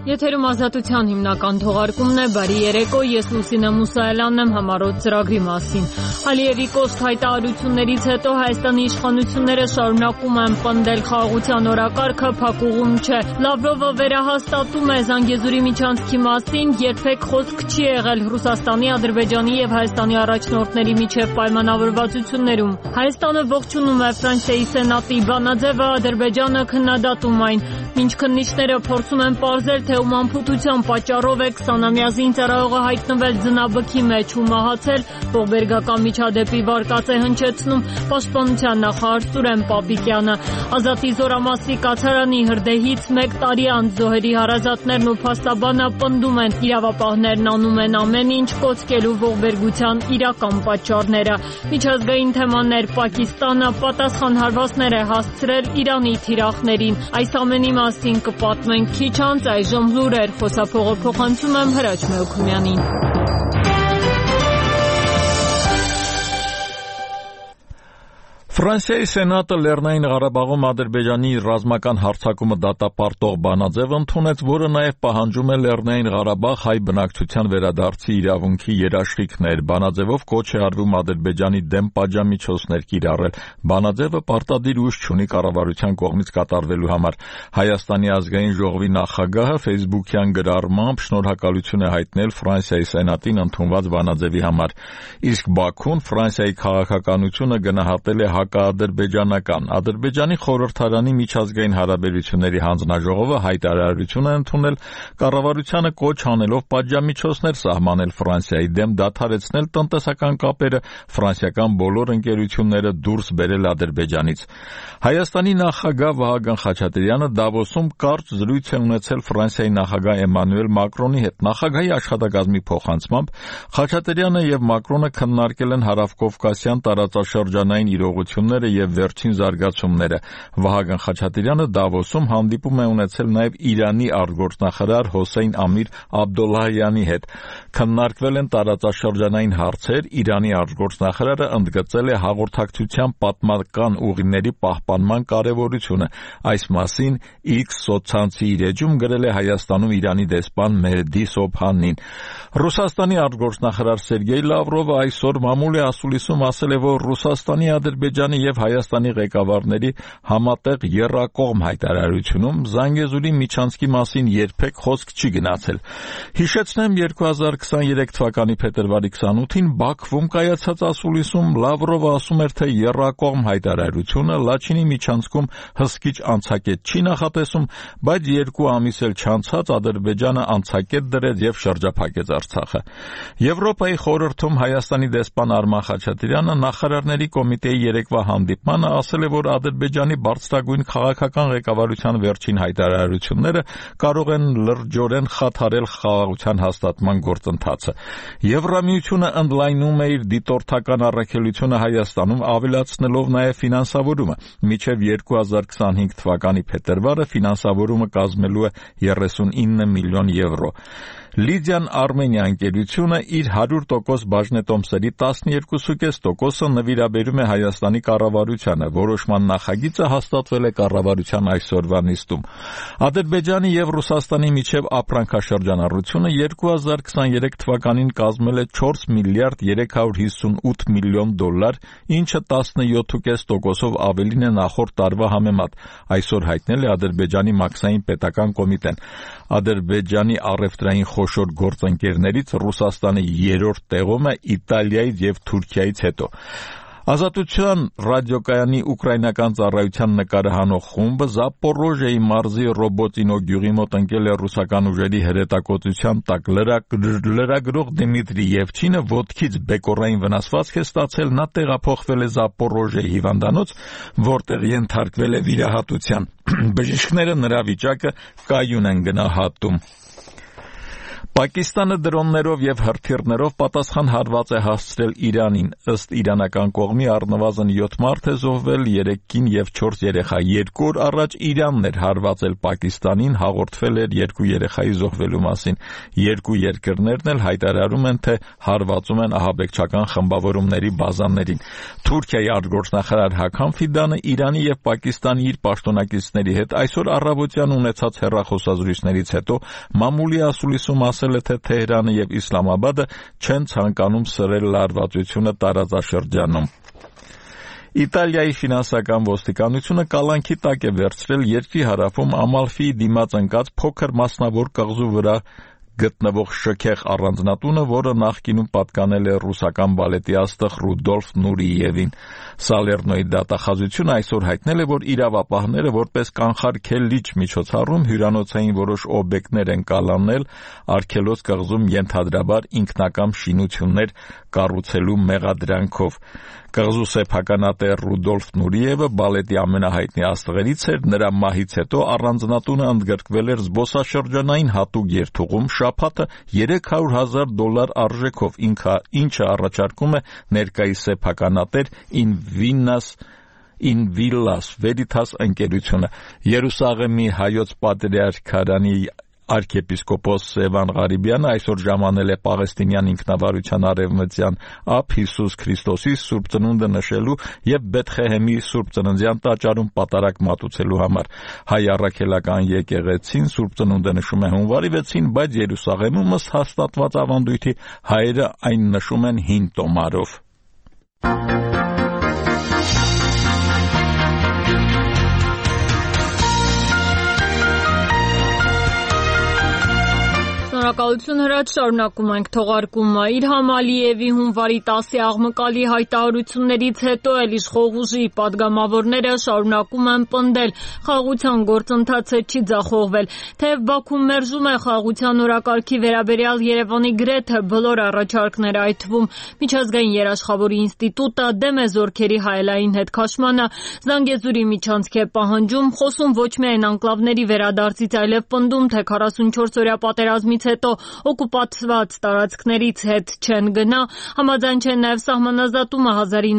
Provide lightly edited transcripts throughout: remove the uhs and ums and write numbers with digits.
Եթերում ազատության հիմնական թողարկումն է, բարի երեկո, ես Լուսինե Մուսայելյանն եմ համառոտ ծրագրի մասին։ Ալիևի կոստ հայտարարություններից հետո Հայաստանի իշխանությունները շարունակում են պնդել խաղաղության օրակարգը փակուղում չէ։ Լավրովը վերահաստատում է Զանգեզուրի միջանցքի մասին, երբեք խոսք չի եղել Ռուսաստանի, Ադրբեջանի եւ Հայաստանի առաջնորդների միջև պայմանավորվածություններում։ Հայաստանը ողջունում է Ֆրանսիայի սենատի բանաձևը, Ադրբեջանը քննադատում այն։ Մինչ քննիչները փորձում են պարզել, թե ում անփութության պատճառով է 20-ամյա զինծառայողը հայտնվել ձնաբքի մեջ ու մահացել, ողբերգական միջադեպի վարկած է հնչեցնում Պաշտպանության նախարար Սուրեն Պապիկյանը։ Ազատի զորամասի կացարանի հրդեհից 1 տարի անց զոհերի հարազատներն ու փաստաբանը պնդում են, իրավապահներն անում են ամեն ինչ կոծկելու ողբերգության իրական պատճառները։ Միջազգային թեմաներ Պակիստանը պատասխան հարվածներ է հասցրել Իրանի թիրախներին։ Այս ամենի մասին կպատմենք քիչ անց, այժմ լուրեր, խոսափողը փոխանցում եմ Հրաչ Մեոքումյանին։ Ֆրանսիայի սենատը Լեռնային Ղարաբաղում Ադրբեջանի ռազմական հարձակումը դատապարտող բանաձև ընդունեց, որը նաև պահանջում է Լեռնային Ղարաբաղ հայ բնակչության վերադարձի իրավունքի երաշխիքներ։ Բանաձևով կոչ է արվում Ադրբեջանի դեմ պատժամիջոցներ կիրառել։ Բանաձևը պարտադիր ուժ չունի կառավարության կողմից կատարվելու համար։ Հայաստանի ազգային ժողովի նախագահը ֆեյսբուքյան գրառմամբ շնորհակալություն է հայտնել Ֆրանսիայի սենատին ընդունված բանաձևի համար։ Իսկ Բաքուն Ֆրանսիայի քաղաքականությունը գնահատել է հակաադրբեջանական։ Ադրբեջանի խորհրդարանի միջազգային հարաբերությունների հանձնաժողովը հայտարարություն է ընդունել կառավարությանը կոչ անելով պատժամիջոցներ սահմանել Ֆրանսիայի դեմ, դադարեցնել տնտեսական կապերը, ֆրանսիական բոլոր ընկերությունները դուրս բերել Ադրբեջանից։ Հայաստանի նախագահ Վահագն Խաչատրյանը Դավոսում կարճ զրույց է ունեցել Ֆրանսիայի նախագահ Էմանուել Մակրոնի հետ։ Նախագահի աշխատակազմի փոխանցմամբ Խաչատրյանը եւ Մակրոնը քննարկել են հարավկովկասյան տարածաշրջանային իրողությունները եւ վերջին զարգացումները։ Վահագն Խաչատրյանը Դավոսում հանդիպում է ունեցել նաեւ Իրանի արտգործնախարար Հոսեյն Ամիր Աբդոլլահյանի հետ։ Քննարկվել են տարածաշրջանային հարցեր, Իրանի արտգործնախարարը ընդգծել է հաղորդակցության պատմական ուղիների պահպանման կարևորությունը։ Այս մասին X սոցցանցի իր էջում գրել է Հայաստանում Իրանի դեսպան Մեհդի Սոբհանին։ Ռուսաստանի արտգործնախարար Սերգեյ Լավրովը այսօր մամուլի ասուլիսում ասել է, որ Ռուսաստանի, Ադրբեջանի եւ Հայաստանի ղեկավարների համատեղ եռակողմ հայտարարությունում Զանգեզուրի միջանցքի մասին երբեք խոսք չի գնացել։ Հիշեցնեմ 2023 թվականի փետրվարի 28-ին Բաքվում կայացած ասուլիսում Լավրովը ասում էր, թե եռակողմ հայտարարությունը Լաչինի միջանցքում հսկիչ անցակետ չի նախատեսում, բայց 2 ամիս էլ չանցած Ադրբեջանը անցակետ դրեց եւ շրջափակեց Արցախը։ Եվրոպայի խորհրդում Հայաստանի դեսպան Արման Խաչատրյանը նախարարների կոմիտեի երեկվա հանդիպմանը ասել է, որ Ադրբեջանի բարձրագույն քաղաքական ղեկավարության վերջին հայտարարությունները կարող են լրջորեն խաթարել խաղաղության հաստատման գործընթացը։ Եվրամիությունը ընդլայնում է իր դիտորդական առաքելությունը Հայաստանում, ավելացնելով նաև ֆինանսավորումը։ Մինչև 2025 թվականի փետրվարը ֆինանսավորումը կազմելու է 39 միլիոն եվրո։ Լիդիան Արմենիա ընկերությունը իր 100% բաժնետոմսերի 12.5%-ը նվիրաբերում է Հայաստանի կառավարությանը։ Որոշման նախագիծը հաստատվել է կառավարության այսօրվա նիստում։ Ադրբեջանի եւ Ռուսաստանի միջև ապրանքաշրջանառությունը 2023 թվականին կազմել է 4 միլիարդ 358 միլիոն դոլար, ինչը 17.5%-ով ավելին է նախորդ տարվա համեմատ, այսօր հայտնել է Ադրբեջանի մաքսային պետական կոմիտեն։ Ադրբեջանի առևտրային խոշոր գործընկերներից Ռուսաստանը 3-րդ տեղում է Իտալիայից եւ Թուրքիայից հետո։ Ազատության ռադիոկայանի ուկրաինական ծառայության նկարը հանող խումբը Զապորոժիայի մարզի Ռոբոտինո գյուղի մոտ ընկել է ռուսական ուժերի հրետակոծության տակ։ Լրագրող Դիմիտրի Եվչինը ոտքից բեկորային վնասվածք է ստացել, նա տեղափոխվել է Զապորոժիայի հիվանդանոց, որտեղ ենթարկվել է վիրահատության։ Բժիշկները նրա վիճակը կայուն են գնահատում։ Պակիստանը դրոններով եւ հրթիռներով պատասխան հարված է հասցրել Իրանին։ Ըստ իրանական կողմի առնվազն 7 մարդ է զոհվել, 3 կին եւ 4 երեխա։ 2 օր առաջ Իրանն էր հարվածել Պակիստանին, հաղորդվել էր 2 երեխայի զոհվելու մասին։ Երկու երկրներն էլ հայտարարում են, թե հարվածում են ահաբեկչական խմբավորումների բազաներին։ Թուրքիայի արտգործնախարար Հական Ֆիդանը Իրանի եւ Պակիստանի իր պաշտոնակիցների հետ այսօր առավոտյան ունեցած հեռախոսազրույցներից հետո մամուլի ասուլիսում ասել է, թե Թեհրանը եւ Իսլամաբադը չեն ցանկանում սրել լարվածությունը տարածաշրջանում։ Իտալիայի ֆինանսական ոստիկանությունը կալանքի տակ է վերցրել երկրի հարավում Ամալֆիի դիմաց ընկած փոքր մասնավոր կղզու վրա գտնվող շքեղ առանձնատունը, որը նախկինում պատկանել է ռուսական բալետի աստղ Ռուդոլֆ Նուրիևին։ Սալերնոյի դատախազությունը այսօր հայտնել է, որ իրավապահները որպես կանխարգելիչ միջոցառում հյուրանոցային որոշ օբյեկտներ են կալանել արգելոց կղզում ենթադրաբար ինքնակամ շինություններ կառուցելու մեղադրանքով։ Կղզու սեփականատեր Ռուդոլֆ Նուրիևը բալետի ամենահայտնի աստղերից էր, նրա մահից հետո առանձնատունը ընդգրկվել էր զբոսաշրջանային հատուկ երթուղում շաբաթը $300,000 արժեքով, ինչը առաջարկում է ներկայիս սեփականատեր Invillas Veritas ընկերությունը։ Երուսաղեմի հայոց պատրիարքարանի Արքեպիսկոպոս Սևան Ղարիբյանը այսօր ժամանել է Պաղեստինյան ինքնավարության արևմտյան ափ Հիսուս Քրիստոսի Սուրբ Ծնունդը նշելու եւ Բեթխեհեմի Սուրբ Ծննդյան տաճարում պատարագ մատուցելու համար։ Հայ առաքելական եկեղեցին Սուրբ Ծնունդը նշում է հունվարի 6-ին, բայց Երուսաղեմում ըստ հաստատված ավանդույթի հայերը այն նշում են հին տոմարով։ Շնորհակալություն հրաչ, շարունակում ենք թողարկումը։ Իլհամ Ալիևի հունվարի 10-ի աղմկալի հայտարարություններից հետո էլ իշխող ուժի падգամավորները շարունակում են պնդել խաղաղության գործընթացը չի ձախողվել։ Թեև Բաքուն մերժում է խաղաղության օրակարգի վերաբերյալ Երևանի գրեթե բոլոր առաջարկները, այդ թվում Միջազգային երաշխավորի ինստիտուտը դեմ է զորքերի հայելային հետքաշմանը, Զանգեզուրի միջանցք է պահանջում, խոսում ոչ միայն անկլավների վերադարձից, այլև պնդում, թե 44-օրյա պատերազմից հետո օկուպացված տարածքներից հետ չեն գնա, համաձայն չեն նաև սահմանազատումը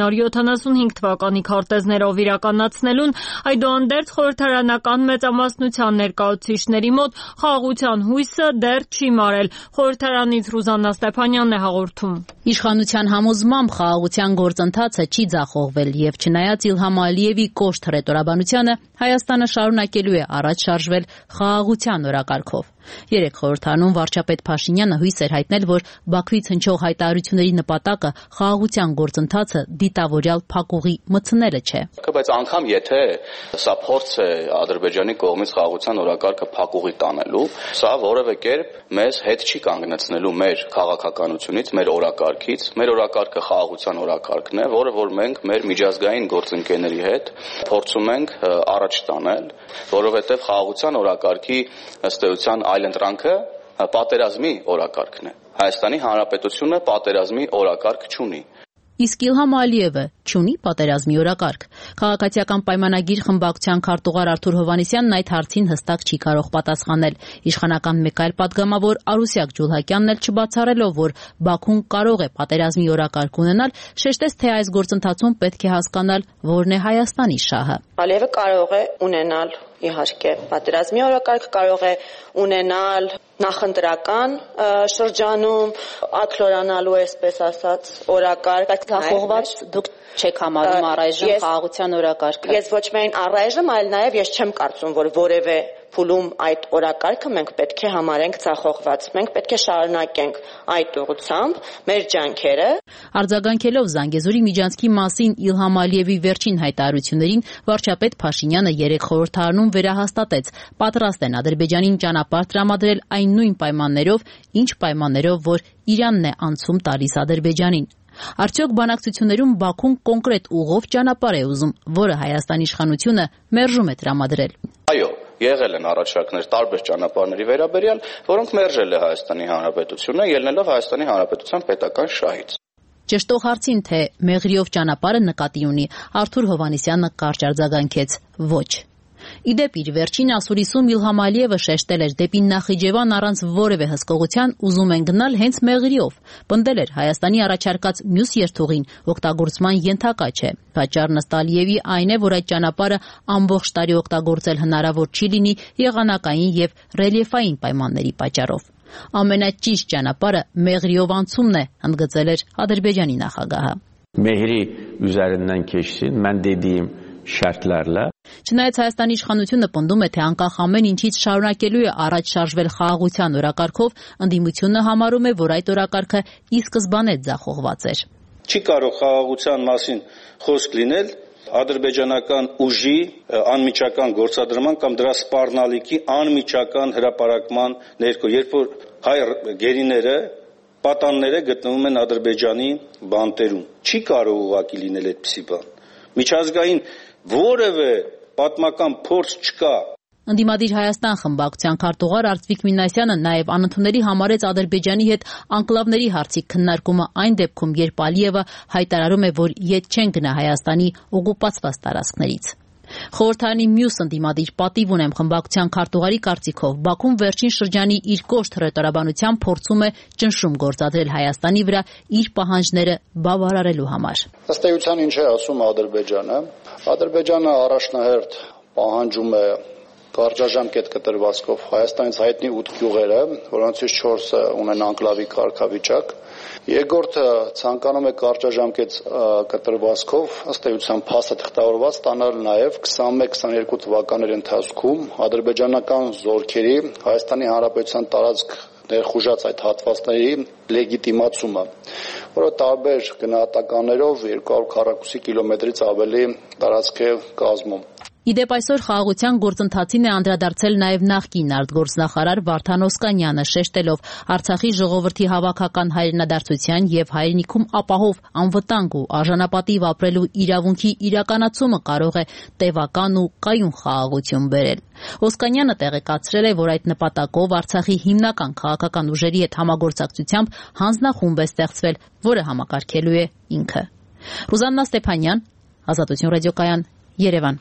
1975 թվականի քարտեզներով իրականացնելուն, այդուհանդերձ խորհրդարանական մեծամասնության ներկայացուցիչների մոտ խաղաղության հույսը դեռ չի մարել։ Խորհրդարանից Ռուզաննա Ստեփանյանն է հաղորդում։ Իշխանության համոզմամբ խաղաղության գործընթացը չի ձախողվել եւ չնայած Իլհամ Ալիևի կոշտ հռետորաբանությանը Հայաստանը շարունակելու է առաջ շարժվել խաղաղության օրակարգով։ Երեկ խորհրդարանում վարչապետ Փաշինյանը հույս էր հայտնել, որ Բաքվից հնչող հայտարարությունների նպատակը խաղաղության գործընթացը դիտավորյալ փակուղի մտցնելը չէ։ Բայց անգամ եթե սա փորձ է Ադրբեջանի կողմից խաղաղության օրակարգը փակուղի տանելու, սա որևէ կերպ մեզ հետ չի կանգնեցնելու մեր քաղաքականությունից, մեր օրակարգից։ Մեր օրակարգը խաղաղության օրակարգն է, որը որ մենք մեր միջազգային գործընկերների հետ փորձում ենք առաջ տանել, որովհետև խաղաղության օրակարգի ըստ էության այլընտրանքը պատերազմի օրակարգն է։ Հայաստանի Հանրապետությունը պատերազմի օրակարգ չունի։ Իսկ Իլհամ Ալիևը չունի պատերազմի օրակարգ։ Քաղաքացիական պայմանագիր խմբակցության քարտուղար Արթուր Հովհաննիսյանն այդ հարցին հստակ չի կարող պատասխանել։ Իշխանական մեկ այլ պատգամավոր Արուսյակ Ջուլհակյանն էլ չբացառելով, որ Բաքուն կարող է պատերազմի օրակարգ ունենալ, շեշտեց, թե այս գործընթացում պետք է հասկանալ, որն է Հայաստանի շահը։ Ալիևը կարող է ունենալ իհարկե պատերազմի օրակարգ, կարող է ունենալ նախընտրական շրջանում ակլորանալու այսպես ասած օրակարգ, այդ ձախողված դուք չեք համարում առայժմ խաղաղության օրակարգը։ Ես ոչ միայն առայժմ, այլ նաև ես չեմ կարծում, որ որևէ փուլում այդ օրակարգը մենք պետք է համարենք ձախողված։ Մենք պետք է շարունակենք այդ ուղղությամբ մեր ջանքերը։ Արձագանքելով Զանգեզուրի միջանցքի մասին Իլհամ Ալիևի վերջին հայտարարություններին, վարչապետ Փաշինյանը երեկ խորհրդարանում վերահաստատեց, պատրաստ են Ադրբեջանին ճանապարհ տրամադրել այն նույն պայմաններով, ինչ պայմաններով, որ Իրանն է անցում տալիս Ադրբեջանին։ Արդյոք բանակցություններում Բաքուն կոնկրետ ուղով ճանապարհ է ուզում, որը Հայաստանի իշխանությունը մերժում է տրամադրել։ Այո, եղել են առաջարկներ տարբեր ճանապարհների վերաբերյալ, որոնք մերժել է Հայաստանի Հանրապետությունը, ելնելով Հայաստանի Հանրապետության պետական շահից։ Ճշտող հարցին, թե մեղրիով ճանապարհը նկատի ունի, Արթուր Հովհաննիսյանը կարճ արձագանքեց՝ ոչ։ Իդեպ իր վերջին ասուլիսում Իլհամ Ալիևը շեշտել էր դեպի Նախիջևան առանց որևէ հսկողության ուզում են գնալ հենց Մեղրիով։ Պնդել էր Հայաստանի առաջարկած մյուս երթուղին օգտագործման ենթակա չէ։ Պատճառն ըստ Ալիևի այն է, որ այդ ճանապարհը ամբողջ տարի օգտագործել հնարավոր չի լինի եղանակային եւ ռելիեֆային պայմանների պատճառով։ Ամենաճիշտ ճանապարհը Մեղրիով անցումն է, ընդգծել էր Ադրբեջանի նախագահը։ Mehri üzerinden geçsin, mən dediyim şərtlərlə. Չնայած Հայաստանի իշխանությունը պնդում է, թե անկախ ամեն ինչից շարունակելու է առաջ շարժվել խաղաղության օրակարգով, ընդդիմությունը համարում է, որ այդ օրակարգը ի սկզբանե ձախողված էր։ Չի կարող խաղաղության մասին խոսք լինել ադրբեջանական ուժի անմիջական գործադրման կամ դրա սպառնալիքի անմիջական հրապարակման ներքո, երբ որ հայ գերիները պատանները գտնվում են Ադրբեջանի բանտերում։ Չի կարող ուղղակի լինել այդպիսի բան։ Միջազգային որևէ պատմական փորձ չկա։ Ընդդիմադիր Հայաստան խմբակցության քարտուղար Արծվիկ Մինասյանը նաև անընդունելի համարեց Ադրբեջանի հետ անկլավների հարցի քննարկումը այն դեպքում, երբ Ալիևը հայտարարում է, որ ետ չեն գնա Հայաստանի օկուպացված տարածքներից։ Խորհրդարանի մյուս ընդդիմադիր պատիվ ունեմ խմբակցության քարտուղարի կարծիքով Բաքուն վերջին շրջանի իր կոշտ հռետորաբանությամբ փորձում է ճնշում գործադրել Հայաստանի վրա իր պահանջները բավարարելու համար։ Ըստ էության ինչ է ասում Ադրբեջանը։ Ադրբեջանը առաջնահերթ պահանջում է կարճաժամկետ կտրվածքով Հայաստանից հայտնի 8 գյուղերը, որոնցից 4-ը ունեն անկլավի կարգավիճակ։ Երկրորդը ցանկանում է կարճաժամկետ կտրվածքով ըստ էության փաստաթղթավորված ստանալ նաև 21-22 թվականների ընթացքում ադրբեջանական զորքերի Հայաստանի Հանրապետության տարածք ներխուժած այդ հատվածների լեգիտիմացումը, որը տարբեր գնահատականներով 200 քառակուսի կիլոմետրից ավելի տարածք է կազմում։ Իդեպ այսօր խաղաղության գործընթացին է անդրադարձել նաև նախկին արտգործնախարար Վարդան Օսկանյանը, շեշտելով Արցախի ժողովրդի հավաքական հայրենադարձության եւ հայրենիքում ապահով, անվտանգ ու արժանապատիվ ապրելու իրավունքի իրականացումը կարող է տևական ու կայուն խաղաղություն բերել։ Օսկանյանը տեղեկացրել է, որ այդ նպատակով Արցախի հիմնական քաղաքական ուժերի հետ համագործակցությամբ հանձնախումբ է ստեղծվել, որը համակարգելու է ինքը։ Ռուզաննա Ստեփանյան, Ազատություն ռադիոկայան, Երևան։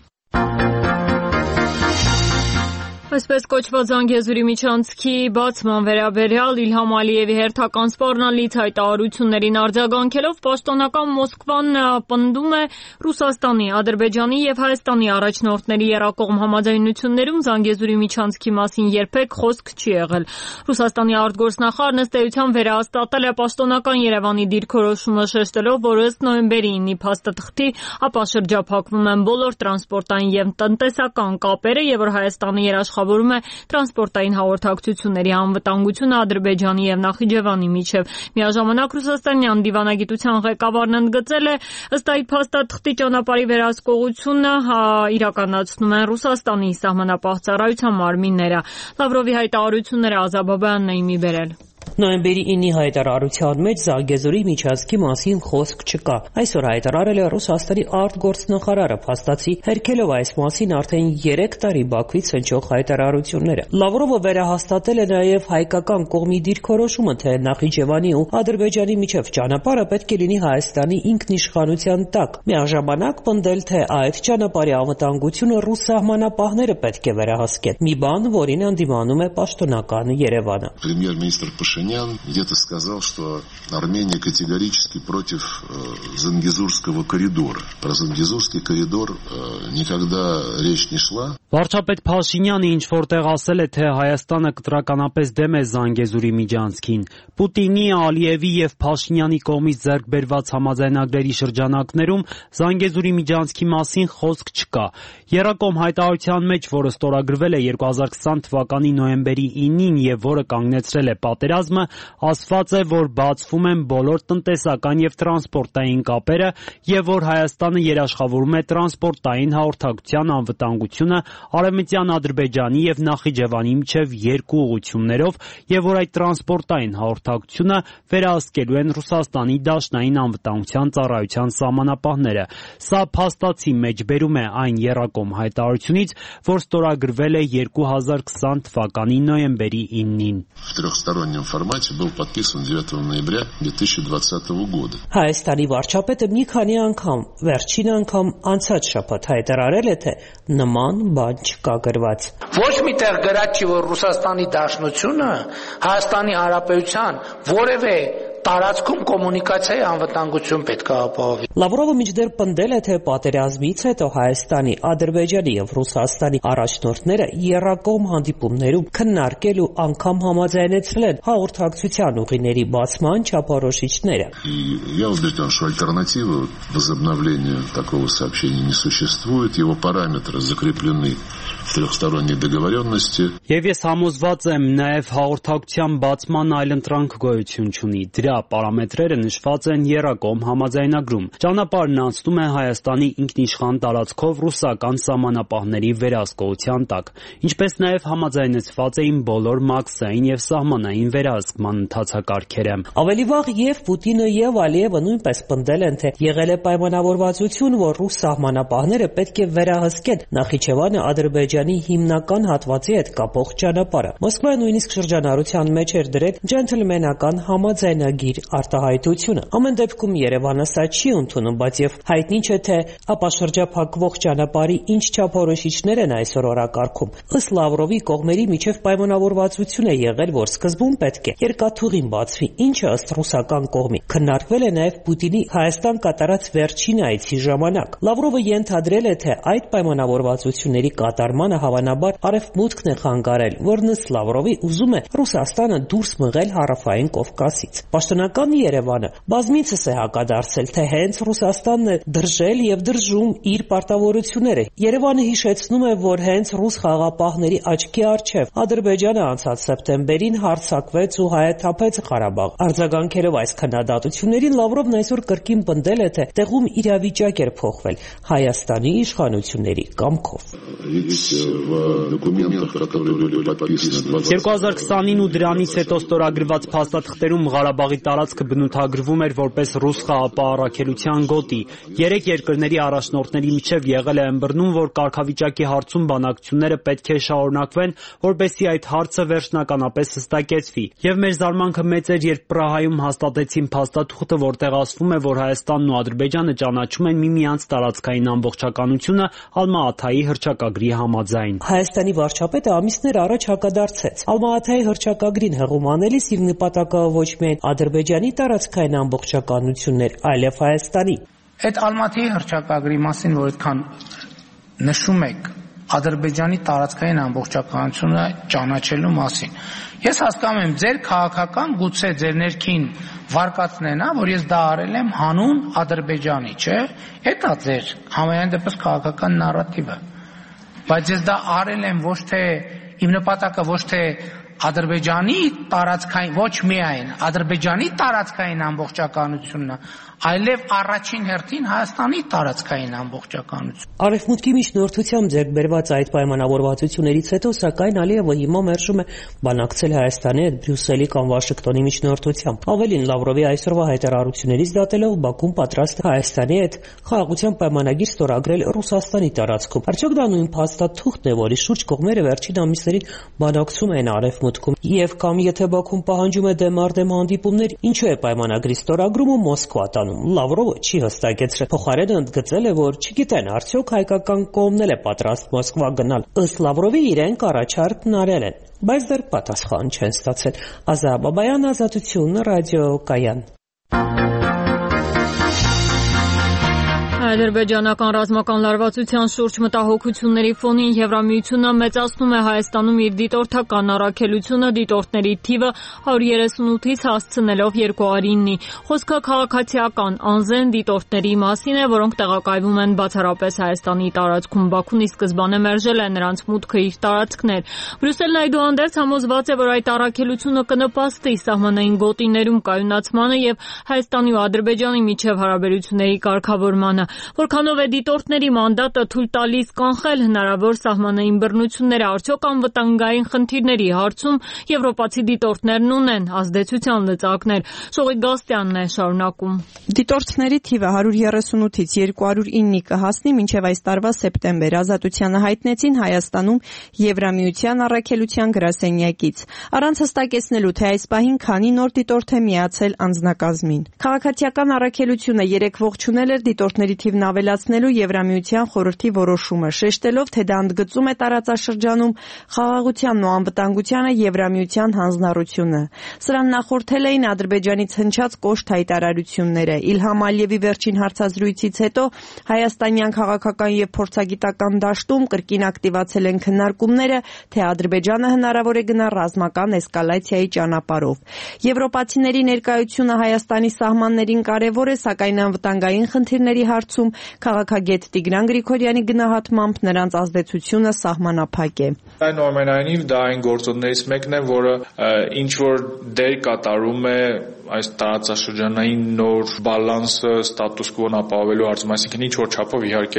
Այսպես կոչված Զանգեզուրի միջանցքի բացման վերաբերյալ Իլհամ Ալիևի հերթական սպառնալից հայտարարություններին արձագանքելով պաշտոնական Մոսկվան պնդում է Ռուսաստանի, Ադրբեջանի եւ Հայաստանի առաջնորդների եռակողմ համաձայնություններում Զանգեզուրի միջանցքի մասին երբեք խոսք չի եղել։ Ռուսաստանի արտգործնախարարն ըստ էության վերահաստատել է պաշտոնական Երևանի դիրքորոշումը, շեշտելով, որ ըստ նոյեմբերի 9-ի փաստաթղթի ապա շրջափակվում են բոլոր տրանսպորտային եւ տնտեսական կապերը եւ որ Հայաստանի երաշխավորում է տրանսպորտային հաղորդակցությունների անվտանգությունը Ադրբեջանի եւ Նախիջևանի միջև։ Միաժամանակ Ռուսաստանյան դիվանագիտության ղեկավարն ընդգծել է, ըստ այդ փաստաթղթի ճանապարհի վերահսկողությունը իրականացնում են Ռուսաստանի սահմանապահ ծառայության մարմինները։ Լավրովի հայտարարությունները Ազաբաբյանն է իմի բերել։ Նոյեմբերի 9-ի հայտարարության մեջ Զանգեզուրի միջանցքի մասին խոսք չկա։ Այսօր հայտարարել է Ռուսաստանի արտգործնախարարը, փաստացի հերքելով այս մասին արդեն 3 տարի Բաքվից հնչող հայտարարությունները։ Լավրովը վերահաստատել է նաև հայկական կողմի դիրքորոշումը, թե Նախիջևանի ու Ադրբեջանի միջև ճանապարհը պետք է լինի Հայաստանի ինքնիշխանության տակ։ Միաժամանակ պնդել, թե այդ ճանապարհի անվտանգությունը ռուս սահմանապահները պետք է վերահսկեն։ Մի բան, որին անդիմանում է պաշտոնական Երևանը։ Премьер-министр Пашинян где-то сказал, что Армения категорически против Зангезурского коридора. Про Зангезурский коридор никогда речь не шла. Վարչապետ Փաշինյանը ինչ որտեղ ասել է, թե Հայաստանը կտրականապես դեմ է Զանգեզուրի միջանցքին։ Պուտինի, Ալիևի եւ Փաշինյանի կողմից ձեռք բերված համաձայնագրերի շրջանակներում Զանգեզուրի միջանցքի մասին խոսք չկա։ Եռակողմ հայտարարության մեջ, որը ստորագրվել է 2020 թվականի նոյեմբերի 9-ին եւ որը կանգնեցրել է պատերազմը, ասված է, որ բացվում են բոլոր տնտեսական եւ տրանսպորտային կապերը եւ որ Հայաստանը երաշխավորում է տրանսպորտային հաղորդակցության անվտանգությունը Արևմտյան Ադրբեջանի եւ Նախիջևանի միջև երկու ուղղություններով եւ որ այդ տրանսպորտային հաղորդակցությունը վերահսկելու են Ռուսաստանի Դաշնային անվտանգության ծառայության սահմանապահները։ Սա փաստացի մեջբերում է այն եռակողմ հայտարարությունից, որ ստորագրվել է 2020 թվականի նոյեմբերի 9-ին։ В трехстороннем формате формате был подписан 9 ноября 2020 года. Հայաստանի վարչապետը մի քանի անգամ, վերջին անգամ անցած շաբաթ հայտարարել է, թե նման բան չկա գրված։ Ոչ միտեղ գրած չի, որ Ռուսաստանի Դաշնությունը Հայաստանի Հանրապետության որևէ տարածքում կոմունիկացիայի անվտանգություն պետք է ապահովի։ Լավրովը մինչդեռ պնդել է, թե պատերազմից հետո Հայաստանի, Ադրբեջանի եւ Ռուսաստանի առաջնորդները եռակողմ հանդիպումներում քննարկել ու անգամ համաձայնեցրել են հաղորդակցության ուղիների բացման չափորոշիչները։ Я убежден, что альтернативы возобновлению такого сообщения не существует, его параметры закреплены в трехсторонней договоренности. Եվ ես համոզված եմ, նաև հաղորդակցության բացման այլընտրանք գոյություն չունի։ Դրա պարամետրերը նշված են եռակողմ համաձայնագրում։ Ճանապարհն անցնում է Հայաստանի ինքնիշխան տարածքով ռուսական սահմանապահների վերահսկողության տակ, ինչպես նաև համաձայնեցված էին բոլոր մաքսային եւ սահմանային վերահսկման ընթացակարգերը։ Ավելի վաղ եւ Պուտինը եւ Ալիևը նույնպես պնդել են, թե եղել է պայմանավորվածություն, որ ռուս սահմանապահները պետք է վերահսկեն Նախիջևանը Ադրբեջանի հիմնական հատվածի հետ կապող ճանապարհը։ Մոսկվան նույնիսկ շրջանառության մեջ էր դրել ջենթլմենական համաձայնագիր արտահայտությունը։ Ամեն դեպքում Երևանը սա չի ընդունում, բայց եւ հայտնի չէ, թե ապա շրջափակվող ճանապարհի ինչ չափորոշիչներ են այսօր օրակարգում։ Ըստ Լավրովի կողմերի միջև պայմանավորվածություն է եղել, որ սկզբում պետք է երկաթուղին բացվի, ինչը ըստ ռուսական կողմի քննարկվել է նաև Պուտինի Հայաստան կատարած վերջին այցի ժամանակ։ Լավրովը ենթադրել է, թե այդ պայմանավորվածությունների կատարմանը հավանաբար Արևմուտքն է խանգարել, որն ըստ Լավրովի ուզում է Ռուսաստանը դուրս մղել Հարավային Կովկասից։ Պաշտոնական Երևանը բազմիցս է հակադարձել, թե հենց Ռուսաստանն է դրժել եւ դրժում իր պարտավորությունները։ Երևանը հիշեցնում է, որ հենց ռուս խաղապահների աչքի առջև Ադրբեջանը անցած սեպտեմբերին հարձակվեց ու հայաթափեց Ղարաբաղ։ Արձագանքելով այս քննադատություններին Լավրովն այսօր կրկին պնդել է, թե տեղում իրավիճակ էր փոխվել Հայաստանի իշխանությունների կամքով։ 2020-ին ու դրանից հետո ստորագրված փաստաթղթերում Ղարաբաղի տարածքը բնութագրվում էր որպես ռուս խաղապահ առաքելության գոտի։ Երեք երկրների առաջնորդների միջև եղել է ըմբռնում, որ կարգավիճակի հարցում բանակցությունները պետք է շարունակվեն, որպեսզի այդ հարցը վերջնականապես հստակեցվի։ Եվ մեր զարմանքը մեծ էր, երբ Պրահայում հաստատեցին փաստաթուղթը, որտեղ ասվում է, որ Հայաստանն ու Ադրբեջանը ճանաչում են միմյանց տարածքային ամբողջականությունը Ալմա-Աթայի հռչակագրի համաձայն։ Հայաստանի վարչապետը ամիսներ առաջ հակադարձեց Ալմա-Աթայի հռչակագրին հղում անելիս իր նպատակը ոչ միայն Ադրբեջանի տարածքային ամբողջականությունն էր, այլև Հայաստանի։ Այդ Ալմատիի հռչակագրի մասին, որ այդքան նշում եք Ադրբեջանի տարածքային ամբողջականությունը ճանաչելու մասին։ Ես հասկանում եմ, ձեր քաղաքական գուցե ձեր ներքին վարկածն են, որ ես դա արել եմ հանուն Ադրբեջանի, չէ՞։ Դա ձեր համենայն դեպս քաղաքական նարատիվը։ Բայց ես դա արել եմ ոչ թե իմ նպատակը ոչ թե Ադրբեջանի տարածքային, ոչ միայն Ադրբեջանի տարածքային ամբողջականությունն է, այլև առաջին հերթին Հայաստանի տարածքային ամբողջականություն։ Արևմուտքի միջնորդությամբ ձեռք բերված այդ պայմանավորվածություններից հետո, սակայն Ալիևը հիմա մերժում է բանակցել Հայաստանի հետ Բրյուսելի կամ Վաշինգտոնի միջնորդությամբ։ Ավելին, Լավրովի այսօրվա հայտարարություններից դատելով Բաքուն պատրաստ է Հայաստանի հետ խաղաղության պայմանագիր ստորագրել Ռուսաստանի տարածքում։ Արդյոք դա նույն փաստաթուղթն է, որի շուրջ կողմերը վերջին ամիսներին բանակցում են Արևմուտքում, եւ կամ եթե Բաքուն պահանջում է դեմարդեմ հանդիպումներ, ինչու է պայմանագրի ստորագրումը Մոսկվա տանում։ Լավրովը չի հստակեցրել, փոխարենը ընդգծել է, որ չգիտեն արդյոք հայկական կողմն էլ է պատրաստ Մոսկվա գնալ։ Ըստ Լավրովի իրենք առաջարկն արել են, բայց դեռ պատասխան չեն ստացել։ Ազա Բաբայան, Ազատություն, ռադիոկայան։ Ադրբեջանական ռազմական լարվածության շուրջ մտահոգությունների ֆոնին Եվրամիությունը մեծացնում է Հայաստանում իր դիտորդական առաքելությունը, դիտորդների թիվը 138-ից հասցնելով 209-ի։ Խոսքը քաղաքացիական անզեն դիտորդների մասին է, որոնք տեղակայվում են բացառապես Հայաստանի տարածքում։ Բաքուն ի սկզբանե մերժել է նրանց մուտքը իր տարածքներ։ Բրյուսելն այդուհանդերձ համոզված է, որ այդ առաքելությունը կնպաստի սահմանային գոտիներում կայունացմանը եւ Հայաստանի ու Ադրբեջանի միջև հարաբերությունների կարգավորմանը։ Որքանով է դիտորդների մանդատը թույլ տալիս կանխել հնարավոր սահմանային բռնությունները, արդյոք անվտանգային խնդիրների հարցում եվրոպացի դիտորդներն ունեն ազդեցության լծակներ։ Շողիկ Գաստյանն է շարունակում։ Դիտորդների թիվը 138-ից 209-ի կհասնի մինչև այս տարվա սեպտեմբեր, ազատությանը հայտնեցին Հայաստանում Եվրամիության առաքելության գրասենյակից։ Առանց հստակեցնելու, թե այս պահին քանի նոր դիտորդ է միացել անձնակազմին։ Քաղաքացիական առաքելությունը երեկ ողջունել էր դիտորդների թիվն ավելացնելու Եվրամիության խորհրդի որոշումը, շեշտելով, թե դա ընդգծում է տարածաշրջանում խաղաղությանն ու անվտանգությանը Եվրամիության հանձնառությունը։ Սրան նախորդել էին Ադրբեջանից հնչած կոշտ հայտարարությունները։ Իլհամ Ալիևի վերջին հարցազրույցից հետո հայաստանյան քաղաքական եւ փորձագիտական դաշտում կրկին ակտիվացել են քննարկումները, թե Ադրբեջանը հնարավոր է գնա ռազմական էսկալացիայի ճանապարհով։ Եվրոպացիների ներկայությունը Հայաստանի սահմաններին կարևոր է, սակայն անվտանգային խնդիրների հարցում քաղաքագետ Տիգրան Գրիգորյանի գնահատմամբ նրանց ազդեցությունը սահմանափակ է։ Այնուամենայնիվ դա այն գործոններից մեկն է, որը ինչ որ դեր կատարում է այս տարածաշրջանային նոր բալանսը, ստատուս կվոն ապահովելու հարցում, այսինքն ինչ որ չափով իհարկե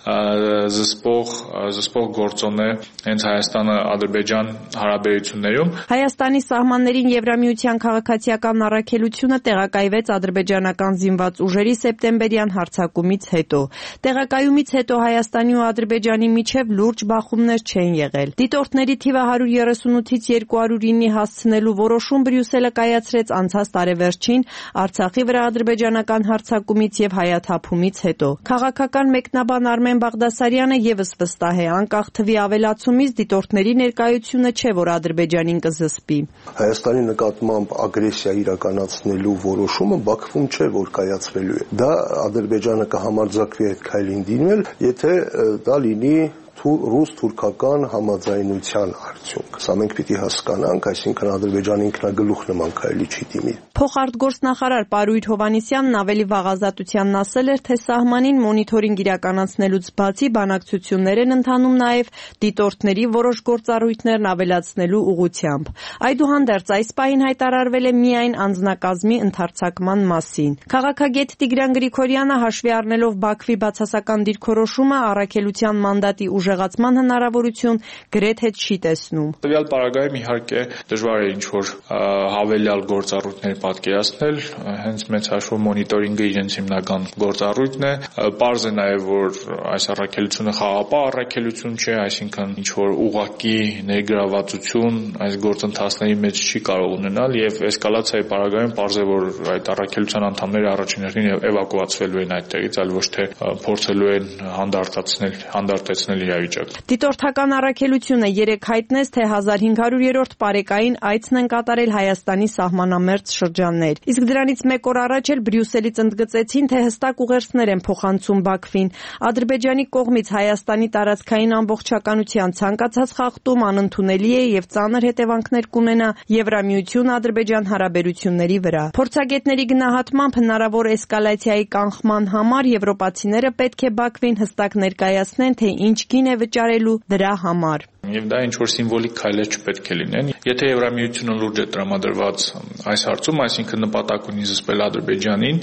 զսպող գործոն է հենց Հայաստան-Ադրբեջան հարաբերություններում։ Հայաստանի սահմաններին Եվրամիության քաղաքացիական առաքելությունը տեղակայվեց ադրբեջանական զինված ուժերի սեպտեմբերյան հարձակումից հետո։ Տեղակայումից հետո Հայաստանի ու Ադրբեջանի միջև լուրջ բախումներ չեն եղել։ Դիտորդների թիվը 138-ից 209-ի հասցնելու որոշում Բրյուսելը կայացրեց անցած տարեվերջին Արցախի վրա ադրբեջանական հարձակումից եւ հայաթափումից հետո։ Քաղաքական մեկնաբան Արմեն Բաղդասարյանը եւս վստահ է, անկախ թվի ավելացումից դիտորդների ներկայությունը չէ, որ Ադրբեջանին կզսպի։ Հայաստանի նկատմամբ ագրեսիա իրականացնելու որոշումը Բաքվում չէ, որ կայացվելու է։ Դա Ադրբեջանը կհամարձակվի այդ քայլին դիմել, եթե դա լինի ռուս-թուրքական համաձայնության արդյունք։ Սա մենք պիտի հասկանանք, այսինքն Ադրբեջանի ինքնագլուխ նման քայլի չի դիմի։ Փոխարտգործնախարար Պարույր Հովհաննիսյանն ավելի վաղազատությանն ասել էր, թե սահմանին մոնիթորինգ իրականացնելուց բացի բանակցություններ են ընթանում նաև դիտորդների որոշ գործառույթներն ավելացնելու ուղղությամբ։ Այդուհանդերձ այս պահին հայտարարվել է միայն անձնակազմի ընդարձակման մասին։ Քաղաքագետ Տիգրան Գրիգորյանը հաշվի առնելով Բաքվի բացասական դիրքորոշումը առաքելության մանդատի ուժեղացման հնարավորություն գրեթե չի տեսնում։ Տվյալ պարագայում իհարկե դժվար է ինչ-որ հավելյալ գործառույթներ պատկերացնել, հենց մեծ հաշվով մոնիտորինգը իրենց հիմնական գործառույթն է։ Պարզ է նաև, որ այս առաքելությունը խաղապահ առաքելություն չէ, այսինքն ինչ-որ ուղղակի ներգրավվածություն այս գործընթացների մեջ չի կարող ունենալ եւ էսկալացիայի պարագայում պարզ է, որ այդ առաքելության անդամները առաջին հերթին էվակուացվելու են այդտեղից, այլ ոչ թե փորձելու են հանդարտեցնել իրավիճակը։ Դիտորդական առաքելությունը երեկ հայտնեց, թե 1500-րդ պարեկային այցն են կատարել Հայաստանի սահմանամերձ շրջաններ։ Իսկ դրանից մեկ օր առաջ էլ Բրյուսելից ընդգծեցին, թե հստակ ուղերձներ են փոխանցում Բաքվին։ Ադրբեջանի կողմից Հայաստանի տարածքային ամբողջականության ցանկացած խախտում անընդունելի է եւ ծանր հետևանքներ կունենա Եվրամիություն-Ադրբեջան հարաբերությունների վրա։ Փորձագետների գնահատմամբ հնարավոր էսկալացիայի կանխման համար եվրոպացիները պետք է Բաքվին հստակ ներկայացնեն, թե ինչ գին է վճարելու դրա համար։ Եվ դա ինչ-որ սիմվոլիկ քայլեր չպետք է լինեն։ Եթե Եվրամիությունը լուրջ է տրամադրված այս հարցում, այսինքն նպատակ ունի զսպել Ադրբեջանին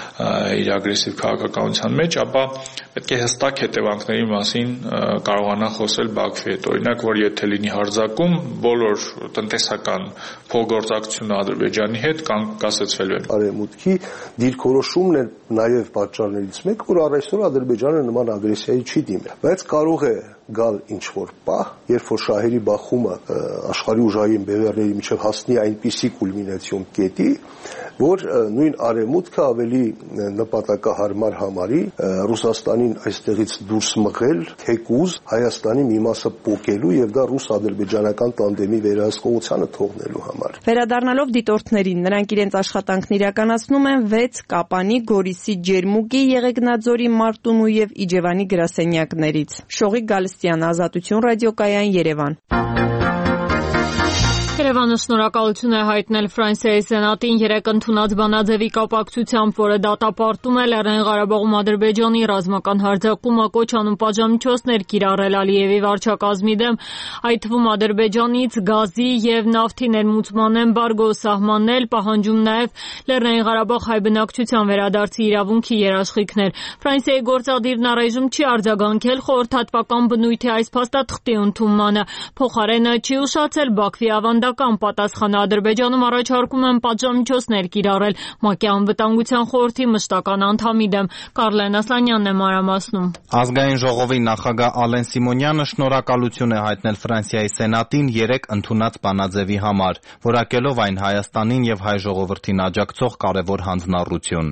իր ագրեսիվ քաղաքականության մեջ, ապա պետք է հստակ հետևանքների մասին կարողանա խոսել Բաքվի հետ։ Օրինակ, որ եթե լինի հարձակում, բոլոր տնտեսական փոխգործակցությունը Ադրբեջանի հետ կասեցվելու է։ Արևմուտքի դիրքորոշումն է նաև պատճառներից մեկը, որ առայժմ Ադրբեջանը նման ագրեսիայի չի դիմել, բայց կարող է գալ ինչ-որ պահ, երբ որ շահերի բախումը աշխարհի ուժային բևեռների միջև հասնի այնպիսի կուլմինացիոն կետի, որ նույն արևմուտքը ավելի նպատակահարմար համարի Ռուսաստանին այստեղից դուրս մղել, թեկուզ Հայաստանի մի մասը պոկելու եւ դա ռուս-ադրբեջանական տանդեմի վերահսկողությանը թողնելու համար։ Վերադառնալով դիտորդներին, նրանք իրենց աշխատանքն իրականացնում են 6 Կապանի, Գորիսի, Ջերմուկի, Եղեգնաձորի, Մարտունու եւ Իջևանի գրասենյակներից։ Շողիկ Գալստյան, Ազատություն ռադիոկայան, Երևան։ Երևանը շնորհակալություն է հայտնել Ֆրանսիայի սենատին 3 ընդունած բանաձևի կապակցությամբ, որը դատապարտում է Լեռնային Ղարաբաղում Ադրբեջանի ռազմական հարձակումը, կոչ անում պատժամիջոցներ կիրառել Ալիևի վարչակազմի դեմ, այդ թվում Ադրբեջանից գազի եւ նավթի ներմուծման էմբարգո սահմանել, պահանջում նաեւ Լեռնային Ղարաբաղ հայ բնակչության վերադարձի իրավունքի երաշխիքներ։ Ֆրանսիայի գործադիրն առայժմ չի արձագանքել խորհրդատվական բնույթի այս փաստաթղթի ընդունմանը, փոխարենը չի ուշացել Բաքվի ավանդական պատասխանը Ադրբեջանում առաջարկում են պատժամիջոցներ կիրառել ՄԱԿ-ի անվտանգության խորհրդի մշտական անդամի դեմ։ Կարլեն Ասլանյանն է մանրամասնում։ Ազգային ժողովի նախագահ Ալեն Սիմոնյանը շնորհակալություն է հայտնել Ֆրանսիայի սենատին 3 ընդունած բանաձևի համար, որակելով այն Հայաստանին եւ հայ ժողովրդին աջակցող կարևոր հանձնառություն։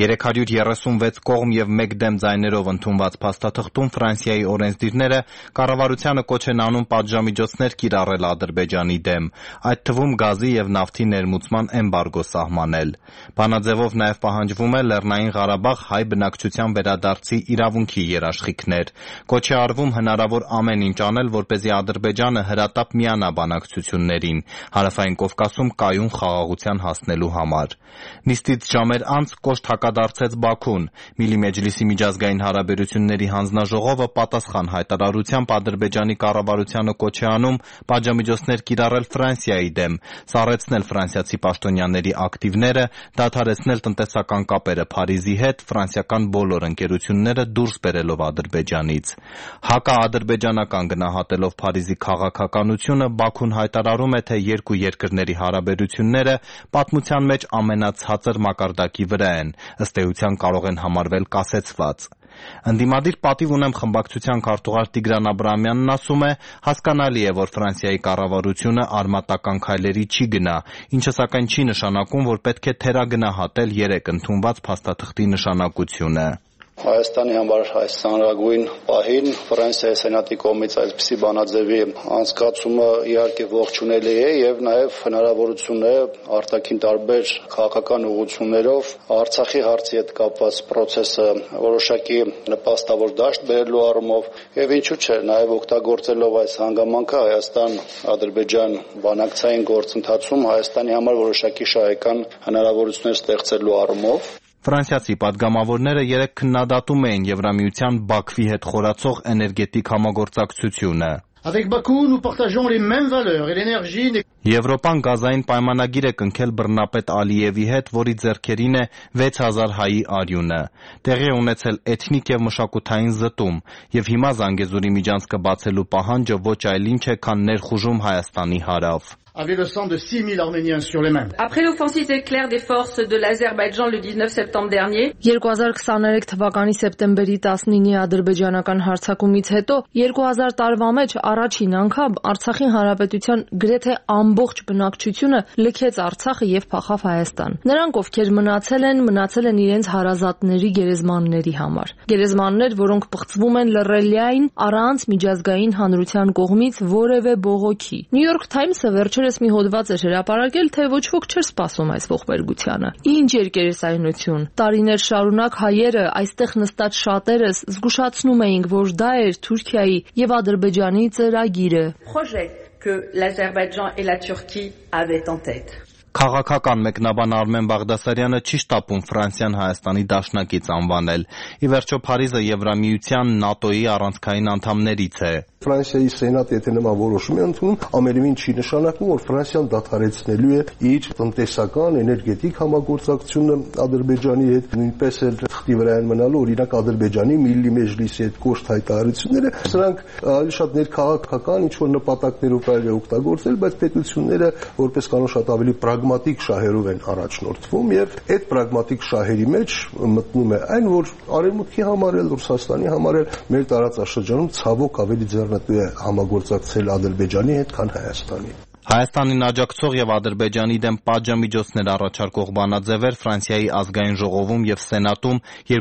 336 կողմ եւ 1 դեմ ձայներով ընդունված փաստաթղթում Ֆրանսիայի օրենսդիրները կառավարությանը կոչ են անում պատժամիջոցներ կիրառել Ադրբեջանի դեմ, այդ թվում գազի եւ նավթի ներմուծման էմբարգո սահմանել։ Բանաձևով նաեւ պահանջվում է Լեռնային Ղարաբաղ հայ բնակչության վերադարձի իրավունքի երաշխիքներ։ Կոչ է արվում հնարավոր ամեն ինչ անել, որպեսզի Ադրբեջանը հրատապ միանա բանակցություններին Հարավային Կովկասում կայուն խաղաղության հասնելու համար։ Նիստից ժամեր անց կոշտ հակադարձեց Բաքուն։ Միլի Մեջլիսի միջազգային հարաբերությունների հանձնաժողովը պատասխան հայտարարությամբ Ադրբեջանի կառավարությանը կոչ է անում պատժամիջոցներ կիրառել Ֆրանսիայի դեմ, սառեցնել ֆրանսիացի պաշտոնյաների ակտիվները, դադարեցնել տնտեսական կապերը Փարիզի հետ, ֆրանսիական բոլոր ընկերությունները դուրս բերելով Ադրբեջանից։ Հակաադրբեջանական գնահատելով Փարիզի քաղաքականությունը, Բաքուն հայտարարում է, թե երկու երկրների հարաբերությունները պատմության մեջ ամենացածր մակարդակի վրա են, ըստ էության կարող են համարվել կասեցված։ Ընդդիմադիր պատիվ ունեմ խմբակցության քարտուղար Տիգրան Աբրահամյանն ասում է, հասկանալի է, որ Ֆրանսիայի կառավարությունը արմատական քայլերի չի գնա, ինչը սակայն չի նշանակում, որ պետք է թերագնահատել 3 ընդունված փաստաթղթի նշանակությունը։ Հայաստանի համար այս ծանրագույն պահին Ֆրանսիայի սենատի կողմից այսպիսի բանաձևի անցկացումը իհարկե ողջունելի է եւ նաեւ հնարավորություն է արտաքին տարբեր քաղաքական ուղղություններով Արցախի հարցի հետ կապված process-ը որոշակի նպաստավոր դաշտ բերելու առումով եւ ինչու՞ չէ նաեւ օգտագործելով այս հանգամանքը Հայաստան-Ադրբեջան բանակցային գործընթացում Հայաստանի համար որոշակի շահեկան հնարավորություններ ստեղծելու առումով Ֆրանսիացի պատգամավորները 3 քննադատում էին Եվրամիության Բաքվի հետ խորացող էներգետիկ համագործակցությունը։ Եվրոպան գազային պայմանագիր է կնքել բռնապետ Ալիևի հետ, որի ձեռքերին է 6000 հայի արյունը։ Տեղի է ունեցել էթնիկ եւ մշակութային զտում, եւ հիմա Զանգեզուրի միջանցքը բացելու պահանջը ոչ այլ ինչ է, քան ներխուժում Հայաստանի հարավ։ avait le sang de 6000 Arméniens sur les mains. Après l'offensive éclair des forces de l'Azerbaïdjan le 19 septembre dernier, 2023 թվականի սեպտեմբերի 19-ի ադրբեջանական հարձակումից հետո 2000 տարվա մեջ առաջին անգամ Արցախի հանրապետության գրեթե ամբողջ բնակչությունը լքեց Արցախը եւ փախավ Հայաստան։ Նրանք, ովքեր մնացել են իրենց հարազատների գերեզմանների համար։ Գերեզմաններ, որոնք պղծվում են լռելիային առանց միջազգային հանրության կողմից որևէ բողոքի։ New York Times-ը վերջերս մի հոդված էր հրապարակել, թե ոչ ոք չէր սպասում այս ողբերգությանը։ Ինչ երկերեսայնություն։ Տարիներ շարունակ հայերը, այստեղ նստած շատերս զգուշացնում էինք, որ դա էր Թուրքիայի եւ Ադրբեջանի ծրագիրը։ Projet que l'Azerbaïdjan et la Turquie avaient en tête. Քաղաքական մեկնաբան Արմեն Բաղդասարյանը չի շտապում Ֆրանսիան Հայաստանի դաշնակից անվանել։ Ի վերջո Փարիզը Եվրամիության, ՆԱՏՕ-ի առանցքային անդամներից է։ Ֆրանսիայի սենատը եթե նման որոշում է ընդունում, ամենևին չի նշանակում, որ Ֆրանսիան դադարեցնելու է իր տնտեսական, էներգետիկ համագործակցությունը Ադրբեջանի հետ, նույնպես էլ թղթի վրա են մնալու օրինակ Ադրբեջանի Միլլի Մեջլիսի հետ կոշտ հայտարարությունները, սրանք ավելի շատ ներքաղաքական ինչ-որ նպատակներով կարելի է օգտագործել, բայց պետությունները որպես կանոն շատ ավելի պրագմատիկ շահերով են առաջնորդվում եւ այդ պրագմատիկ շահերի մեջ մտնում է այն, որ Արևմուտքի համար էլ Ռուսաստանի համար էլ մեր տարածաշրջանում ցավոք ավելի ձեռնտու է համագործակցել Ադրբեջանի հետ, քան Հայաստանի։ Հայաստանին աջակցող եւ Ադրբեջանի դեմ պատժամիջոցներ առաջարկող բանաձևեր Ֆրանսիայի ազգային ժողովում եւ Սենատում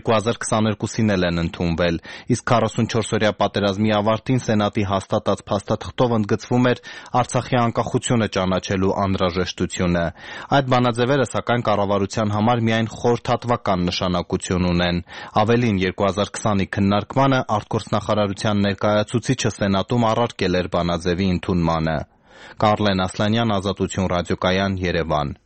2022-ին են ընդունվել, իսկ 44-օրյա պատերազմի ավարտին Սենատի հաստատած փաստաթղթով ընդգծվում էր Արցախի անկախությունը ճանաչելու անհրաժեշտությունը։ Այդ բանաձևերը սակայն կառավարության համար միայն խորհրդատվական նշանակություն ունեն։ Ավելին 2020-ի քննարկմանը արտգործնախարարության ներկայացուցիչը Սենատում առարկել էր բանաձևի ընդունմանը։ Կարլեն Ասլանյան, Ազատություն ռադիոկայան, Երևան։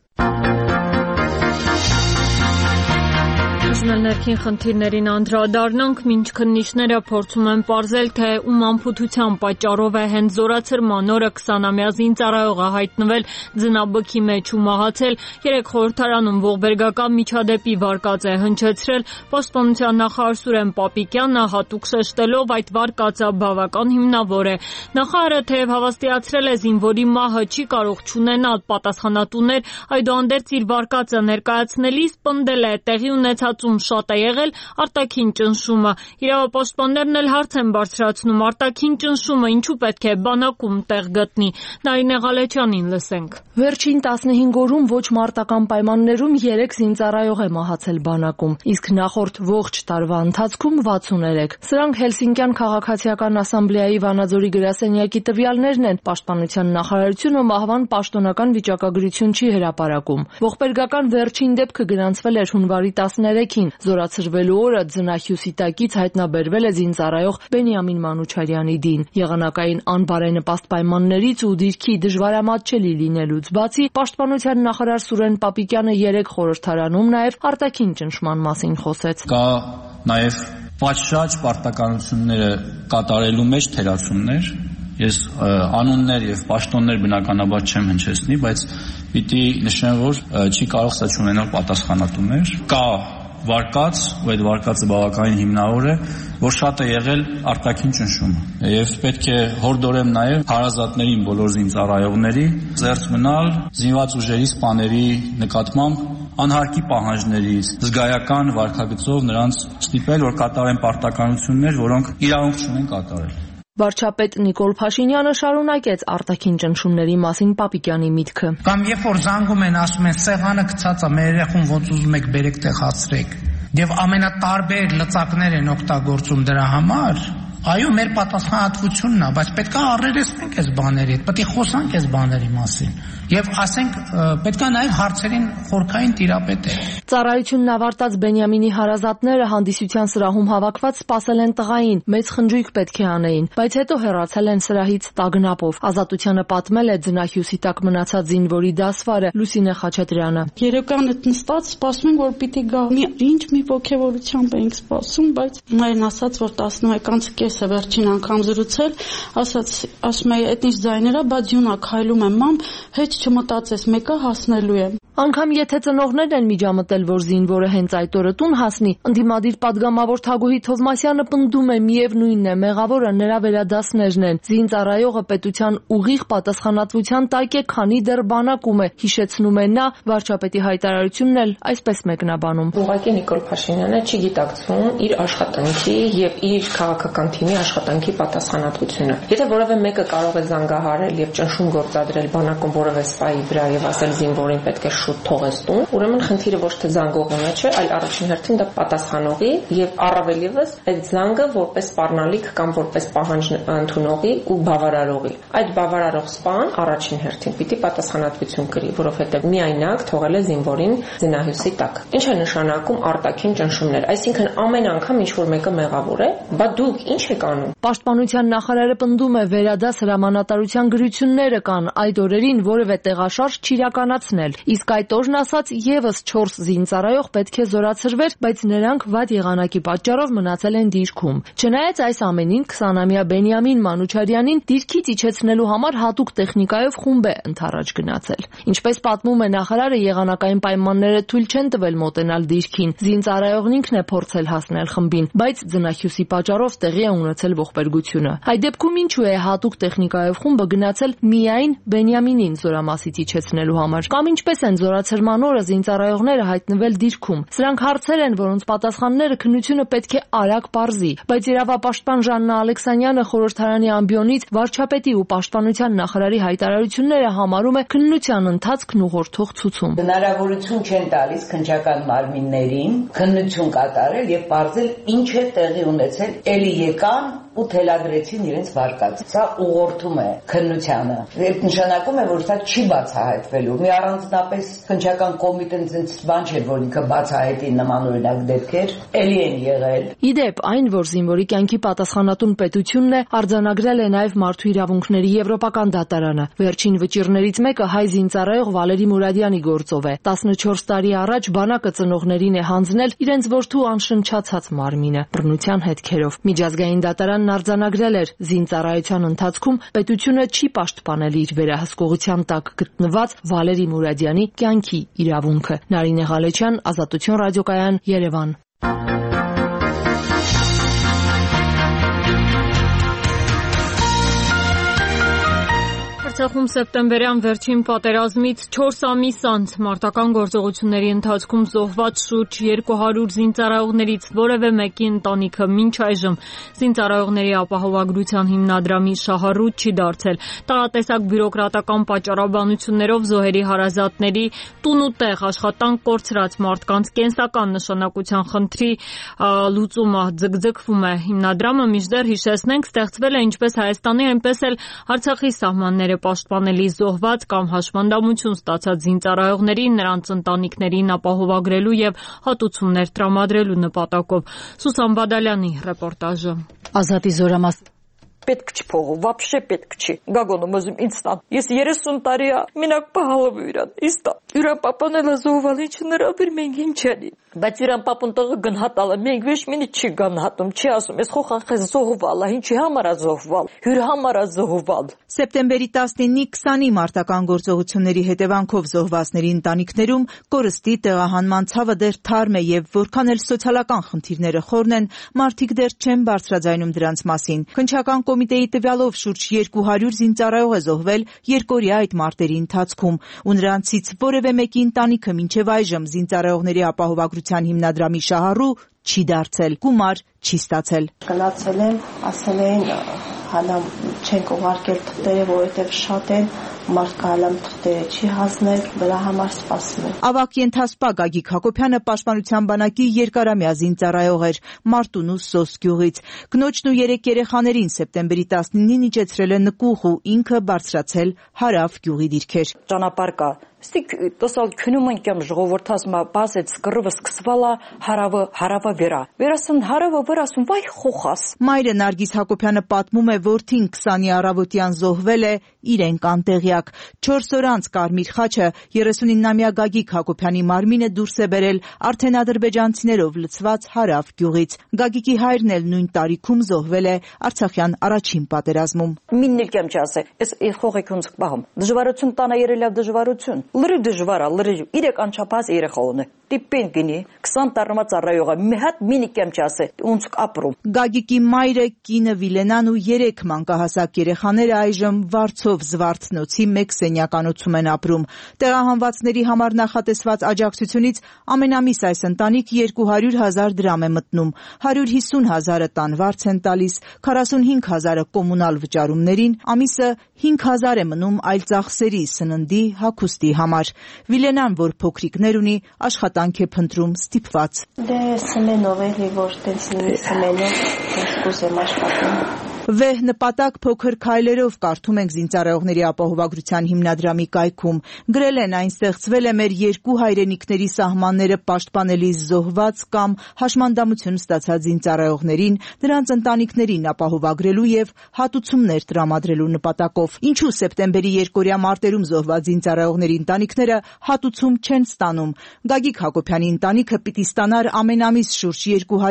Ներքին խնդիրներին անդրադառնանք, մինչ քննիչները փորձում են պարզել, թե ում անփութության պատճառով է հենց զորացրման օրը 20-ամյա զինծառայողը հայտնվել ձնաբքի մեջ ու մահացել, երեք խորհրդարանում ողբերգական միջադեպի վարկած է հնչեցրել Պաշտպանության նախարար Սուրեն Պապիկյանը, հատուկ շեշտելով այդ վարկածը բավական հիմնավոր է։ Նախարարը թեև հավաստիացրել է զինվորի մահը չի կարող չունենալ պատասխանատուներ, այդուհանդերձ իր վարկածը ներկայացնելիս պնդել է տեղի ունեցածում շատ է եղել արտաքին ճնշումը։ Իրավապաշտպաններն էլ հարց են բարձրացնում արտաքին ճնշումը ինչու պետք է բանակում տեղ գտնի։ Նարինե Ղալեչյանին լսենք։ Վերջին 15 օրում ոչ մարտական պայմաններում 3 զինծառայող է մահացել բանակում, իսկ նախորդ ողջ տարվա ընթացքում 63։ Սրանք Հելսինկյան քաղաքացիական ասամբլեայի Վանաձորի գրասենյակի տվյալներն են։ Պաշտպանության նախարարությունը մահվան պաշտոնական վիճակագրություն չի հրապարակում։ Ողբերգական վերջին դեպքը գրանցվել էր հունվարի 13-ին։ Զորացրվելու օրը ձնահյուսի տակից հայտնաբերվել է զինծառայող Բենյամին Մանուչարյանի դին։ Եղանակային անբարենպաստ պայմաններից ու դիրքի դժվարամատչելի լինելուց բացի, Պաշտպանության նախարար Սուրեն Պապիկյանը երեք խորհրդարանում նաև արտաքին ճնշման մասին խոսեց։ Կա նաև պատշաճ պարտականությունները կատարելու մեջ թերացումներ։ Ես անուններ եւ պաշտոններ բնականաբար չեմ հնչեցնի, բայց պիտի նշեմ, որ չի կարող սա չունենալ պատասխանատուներ։ Կա վարկած, ու այդ վարկածը բավականին հիմնավոր է, որ շատ է եղել արտաքին ճնշումը։ Եվ պետք է հորդորեմ նաև հարազատներին, բոլոր զինծառայողների զերծ մնալ զինված ուժերի սպաների նկատմամբ անհարկի պահանջներից, զգայական վարքագծով նրանց ստիպել, որ կատարեն պարտականություններ, որոնք իրավունք չունեն կատարել։ Վարչապետ Նիկոլ Փաշինյանը շարունակեց արտաքին ճնշումների մասին Պապիկյանի միտքը։ Կամ երբ որ զանգում են, ասում են սեղանը գցած է, մեր երեխուն ոնց ուզում եք բերեք տեղ հասցրեք։ Եվ ամենատարբեր լծակներ են օգտագործում դրա համար։ Այո, մեր պատասխանատվությունն է, բայց պետք է առերեսնենք այս բաների հետ, պետք է խոսանք այս բաների մասին։ Եվ ասենք, պետք է նաև հարցերին խորքային տիրապետել։ Ծառայությունն ավարտած Բենյամինի հարազատները հանդիսության սրահում հավաքված սպասել են տղային, մեծ խնջույք պետք է անեին, բայց հետո հեռացել են սրահից տագնապով։ Ազատությանը պատմել է ձնահյուսի տակ մնացած զինվորի դասվարը Լուսինե Խաչատրյանը։ Երեկանը նստած սպասում ենք, որ պիտի գա։ Մի ոգևորությամբ էինք սպասում, բայց մայրն ասաց, որ 11-ից կեսը վերջին անգամ զրուցել, ասում է, այդ ինչ ձայներ է, բա ձյունա քայլում եմ, մամ, հետ չմտածես, մեկը հասնելու է։ Անգամ եթե ծնողներն են միջամտել, որ զինվորը հենց այդ օրը տուն հասնի, ընդդիմադիր падգամավոր Թագուհի Թովմասյանը պնդում է միևնույնն է, մեղավորը նրա վերադասներն են։ Զինծառայողը պետության ուղիղ պատասխանատվության տակ է, քանի դեռ բանակում է, հիշեցնում է նա, վարչապետի հայտարարությունն էլ այսպես մեկնաբանում։ Ուղղակի Նիկոլ Փաշինյանը չի գիտակցում իր աշխատանքի եւ իր քաղաքական թիմի աշխատանքի պատասխանատվությունը։ Եթե որևէ մեկը կարող է զանգահարել եւ ճնշում գործադրել բանակում որևէ սպայի վրա եւ ասել զինվորին պետք է շուտ թողես տուն, ուրեմն խնդիրը ոչ թե զանգողի մեջ է, այլ առաջին հերթին դա պատասխանողի եւ առավել եւս այդ զանգը որպես սպառնալիք կամ որպես պահանջ ընդունողի ու բավարարողի։ Այդ բավարարող սպան առաջին հերթին պիտի պատասխանատվություն կրի, որովհետեւ միայնակ թողել է զինվորին ձնահյուսի տակ։ Ինչ է նշանակում արտաքին ճնշումներ, այսինքն ամեն անգամ ինչ որ մեկը մեղավոր է, բա դուք ինչ եք անում։ Պաշտպանության նախարարը պնդում է վերադաս հրամանատարության գրությունները կան, այդ օրերին որևէ տեղաշարժ չիրականացնել, իսկ այդ օրն ասած եւս 4 զինծառայող պետք է զորացրվեր, բայց նրանք վատ եղանակի պատճառով մնացել են դիրքում։ Չնայած այս ամենին 20-ամյա Բենյամին Մանուչարյանին դիրքից իջեցնելու համար հատուկ տեխնիկայով խումբ է ընդառաջ գնացել։ Ինչպես պատմում է նախարարը, եղանակային պայմանները թույլ չեն տվել մոտենալ դիրքին։ Զինծառայողն ինքն է փորձել հասնել խմբին, բայց ձնահյուսի պատճառով տեղի է ունեցել ողբերգությունը։ Այդ դեպքում ինչու է հատուկ տեխնիկայով խումբը գնացել միայն Բենյամինին զորամասից իջեցնելու համար։ Կամ ինչպես են զորացրման օրը զինծառայողները հայտնվել դիրքում։ Սրանք հարցեր են, որոնց պատասխանները քննությունը պետք է արագ պարզի, բայց իրավապաշտպան Ժաննա Ալեքսանյանը խորհրդարանի ամբիոնից վարչապետի ու պաշտպանության նախարարի հայտարարությունները համարում է քննության ընթացքն ուղղորդող ցուցում։ Հնարավորություն չեն տալիս քննչական մարմիններին քննություն կատարել եւ պարզել ինչ է տեղի ունեցել, էլի եկան ու թելադրեցին իրենց վարկած։ Սա ուղղորդում է քննությանը։ Այդ նշանակում է, որ սա չի բացահայտվելու։ Մի առանձնապես քննչական կոմիտեն ցենց բան չէ, որ ինքը բացահայտի նմանօրինակ դեպքեր, էլի են եղել։ Իդեպ, այն, որ զինվորի կյանքի պատասխանատուն պետությունն է, արձանագրել է նաև Մարդու իրավունքների Եվրոպական դատարանը։ Վերջին վճիռներից մեկը հայ զինծառայող Վալերի Մուրադյանի գործով է։ 14 տարի առաջ բանակը ծնողներին է հանձնել իրենց որդու անշնչացած մարմինը բռնության հետքերով։ Միջազգային դատարանն արձանագրել էր զինծառայության ընթացքում պետությունը չի պաշտպանել իր վերահսկողության տակ գտնված Վալերի Մուրադյանի կյանքի իրավունքը։ Նարինե Ղալեչյան, Ազատություն ռադիոկայան, Երևան։ Արցախում սեպտեմբերյան վերջին պատերազմից 4 ամիս անց մարտական գործողությունների ընթացքում զոհված շուրջ 200 զինծառայողներից որևէ մեկի ընտանիքը մինչ այժմ զինծառայողների ապահովագրության հիմնադրամի շահառուտ չի դարձել։ Տարատեսակ բյուրոկրատական պատճառաբանություններով զոհերի հարազատների տուն ու տեղ աշխատանք կորցրած մարդկանց կենսական նշանակության խնդրի լուծումը ձգձգվում է։ Հիմնադրամը մինչդեռ հիշեցնենք ստեղծվել է ինչպես Հայաստանի, այնպես էլ Արցախի սահմանները պաշտպանելի զոհված կամ հաշմանդամություն ստացած զինծառայողներին, նրանց ընտանիքներին ապահովագրելու եւ հատուցումներ տրամադրելու նպատակով։ Սուսան Բադալյանի ռեպորտաժը։ Ազատի զորամաս պետք չի փողը, вообще պետք չի։ Գագոնում ուզում ինձ տան։ Ես 30 տարի է մենակ պահալով իրան։ Իստա։ Իրան պապանելը զոհվալ ինչ նրաբիր մենք ինչ անի։ Բայց իրան պապուն տղը գնահատալը մենք ոչ մինի չի գնահատում, չի ասում, ես խոխանխես զոհվալ, ինչի համար է զոհվալ։ Հյուր համար է զոհվալ։ Սեպտեմբերի 19-ի 20-ի մարտական գործողությունների հետևանքով զոհվածների ընտանիքներում կորստի տեղահանման ցավը դեռ թարմ է եւ որքան էլ սոցիալական խնդիրները խորն են, մարդիկ դեռ չեն բարձրաձայնում դրանց մասին։ Քննչական կոմիտեի տվյալով շուրջ 200 զինծառայող է զոհվել երկօրյա այդ մարտերի ընթացքում, ու նրանցից որևէ մեկի ընտանիքը մինչև այժմ զինծառայողների ապահովագրության հիմնադրամի շահառու չի դարձել, գումար չի ստացել։ Գնացել եմ, ասել են հալա չենք ուղարկել թղթերը, որովհետև շատ են, մարդկա հալամ թղթերը չի հասնել, դրա համար սպասում են։ Ավագ ենթասպա Գագիկ Հակոբյանը Պաշտպանության բանակի երկարամյա զինծառայող էր Մարտունու Սոս գյուղից։ Կնոջն ու 3 երեխաներին սեպտեմբերի 19-ին իջեցրել է նկուղ ու ինքը բարձրացել Հարավ գյուղի դիրքեր։ Ճանապարհ կա։ Ստիկ տոսալ քնում ընկեմ ժողովրդած մա բազեց կռվը սկսվալա հարավը վերա։ Վերասն հարավը վերասուն վայ խոխաս։ Մայրը Նարգիս Հակոբյանը պատմում է, որդին 20-ի առավոտյան զոհվել է, իրենք անտեղյակ։ 4 օր անց Կարմիր խաչը 39-ամյա Գագիկ Հակոբյանի մարմինը դուրս է բերել արդեն ադրբեջանցիներով լցված Հարավ գյուղից։ Գագիկի հայրն էլ նույն տարիքում զոհվել է Արցախյան առաջին պատերազմում։ Մինն կեմ չասե, ես խողեք ունց բաղում։ Դժվարություն տանա երելավ դժվարություն։ Լրի դժվար է, լրի 3 անչափած երեխաուն է։ Տիպեն գինի 20 տարվա ծառայողը մի հատ մինի կեմ չասե, ունց ապրում։ Գագիկի մայրը, կինը Վիլենան ու 3 մանկահասակ երեխաները այժմ Վարդցով Զվարթնոցի մեկ սենյականոցում են ապրում։ Տեղահանվածների համար նախատեսված աջակցությունից ամենամիս այս ընտանիք 200,000 դրամ է մտնում, 150,000-ը տան վարձ են տալիս, 45,000-ը կոմունալ վճարումներին, ամիսը 5,000 է մնում այլ ծախսերի, սննդի, հագուստի համար։ Վիլենան, որ փոքրիկներ ունի, աշխատանք է փնտրում ստիպված։ Դե սմենով էլի, որ տենց լինի սմենով, կուզեմ աշխատում։ Վեհ նպատակ փոքր քայլերով կարդում ենք զինծառայողների ապահովագրության հիմնադրամի կայքում։ Գրել են, այն ստեղծվել է մեր երկու հայրենիքների սահմանները պաշտպանելի զոհված կամ հաշմանդամություն ստացած զինծառայողներին, նրանց ընտանիքներին ապահովագրելու եւ հատուցումներ տրամադրելու նպատակով։ Ինչու սեպտեմբերի երկօրյա մարտերում զոհված զինծառայողների ընտանիքները հատուցում չեն ստանում։ Գագիկ Հակոբյանի ընտանիքը պիտի ստանար ամեն ամիս շուրջ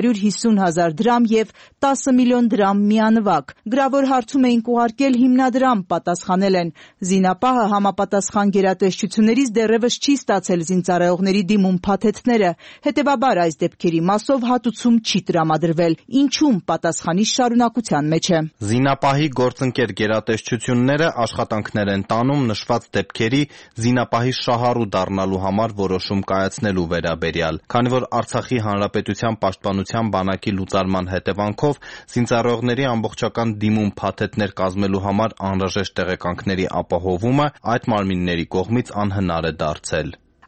250,000 դրամ եւ 10 միլիոն դրամ միանվագ։ Գրավոր հարցում էինք ուղարկել հիմնադրամ, պատասխանել են. Զինապահը համապատասխան գերատեսչություններից դեռևս չի ստացել զինծառայողների դիմում փաթեթները, հետևաբար այս դեպքերի մասով հատուցում չի տրամադրվել, ինչում պատասխանի շարունակության մեջ է։ Զինապահի գործընկեր գերատեսչությունները աշխատանքներ են տանում նշված դեպքերի զինապահի շահառու դառնալու համար որոշում կայացնելու վերաբերյալ, քանի որ Արցախի Հանրապետության Պաշտպանության բանակի լուծարման հետևանքով զինծառայողների ամբողջական դիմում փաթեթներ կազմելու համար անհրաժեշտ տեղեկանքների ապահովումը այդ մարմինների կողմից անհնար է դարձել։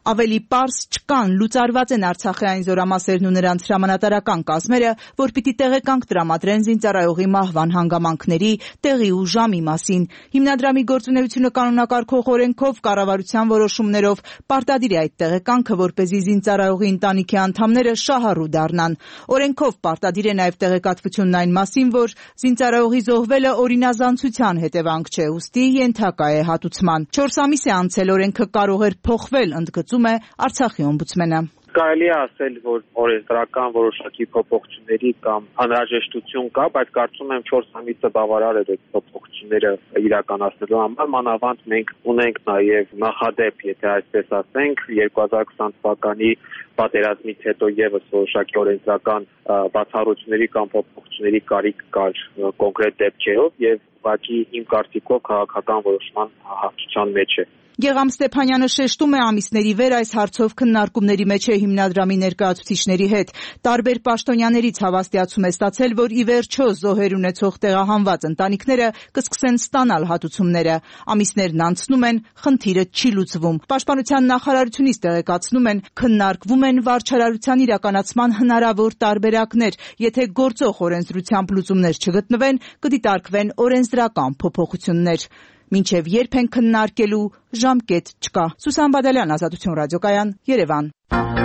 Ավելի պարզ չկան, լուծարված են Արցախյան զորամասերն ու նրանց հրամանատարական կազմերը, որ պիտի տեղեկանք տրամադրեն զինծառայողի մահվան հանգամանքների, տեղի ու ժամի մասին։ Հիմնադրամի գործունեությունը կանոնակարգող օրենքով կառավարության որոշումներով պարտադիր է այդ տեղեկանքը, որպեսզի զինծառայողի ընտանիքի անդամները շահառու դառնան։ Օրենքով պարտադիր է նաև տեղեկատվությունն այն մասին, որ զինծառայողի զոհվելը օրինազանցության հետևանք չէ, ուստի ենթակա է հատուցման։ 4 ամիս է անցել, օրենքը կարող էր փոխվել, ընդգծում է Արցախի օմբուդսմենը։ Կարելի է ասել, որ օրենսդրական որոշակի փոփոխությունների կամ անհրաժեշտություն կա, բայց կարծում եմ 4 ամիսը բավարար է այդ փոփոխությունները իրականացնելու համար, մանավանդ մենք ունենք նաև նախադեպ, եթե այսպես ասենք, 2020 թվականի պատերազմից հետո եւս որոշակի օրենսդրական բացառությունների կամ փոփոխությունների կարիք կար կոնկրետ դեպքերով եւ ուղղակի իմ կարծիքով քաղաքական որոշման հաղթության մեջ է։ Գեգամ Ստեփանյանը շեշտում է ամիսների վեր այս հարցով քննարկումների մեջ է հիմնադրամի ներկայացուցիչների հետ։ Տարբեր պաշտոնյաներից հավաստիացում է ստացել, որ ի վերջո զոհեր ունեցող տեղահանված ընտանիքները կսկսեն ստանալ հատուցումները։ Ամիսներն անցնում են, խնդիրը չի լուծվում։ Պաշտպանության նախարարությունից տեղեկացնում են, քննարկվում են վարչարարության իրականացման հնարավոր տարբերակներ։ Եթե գործող օրենսդրությամբ լուծումներ չգտնվեն, կդիտարկվեն օրենսդրական փոփոխություններ։ Մինչև երբ են քննարկելու, ժամկետ չկա։ Սուսան Բադալյան, Ազատություն ռադիոկայան, Երևան։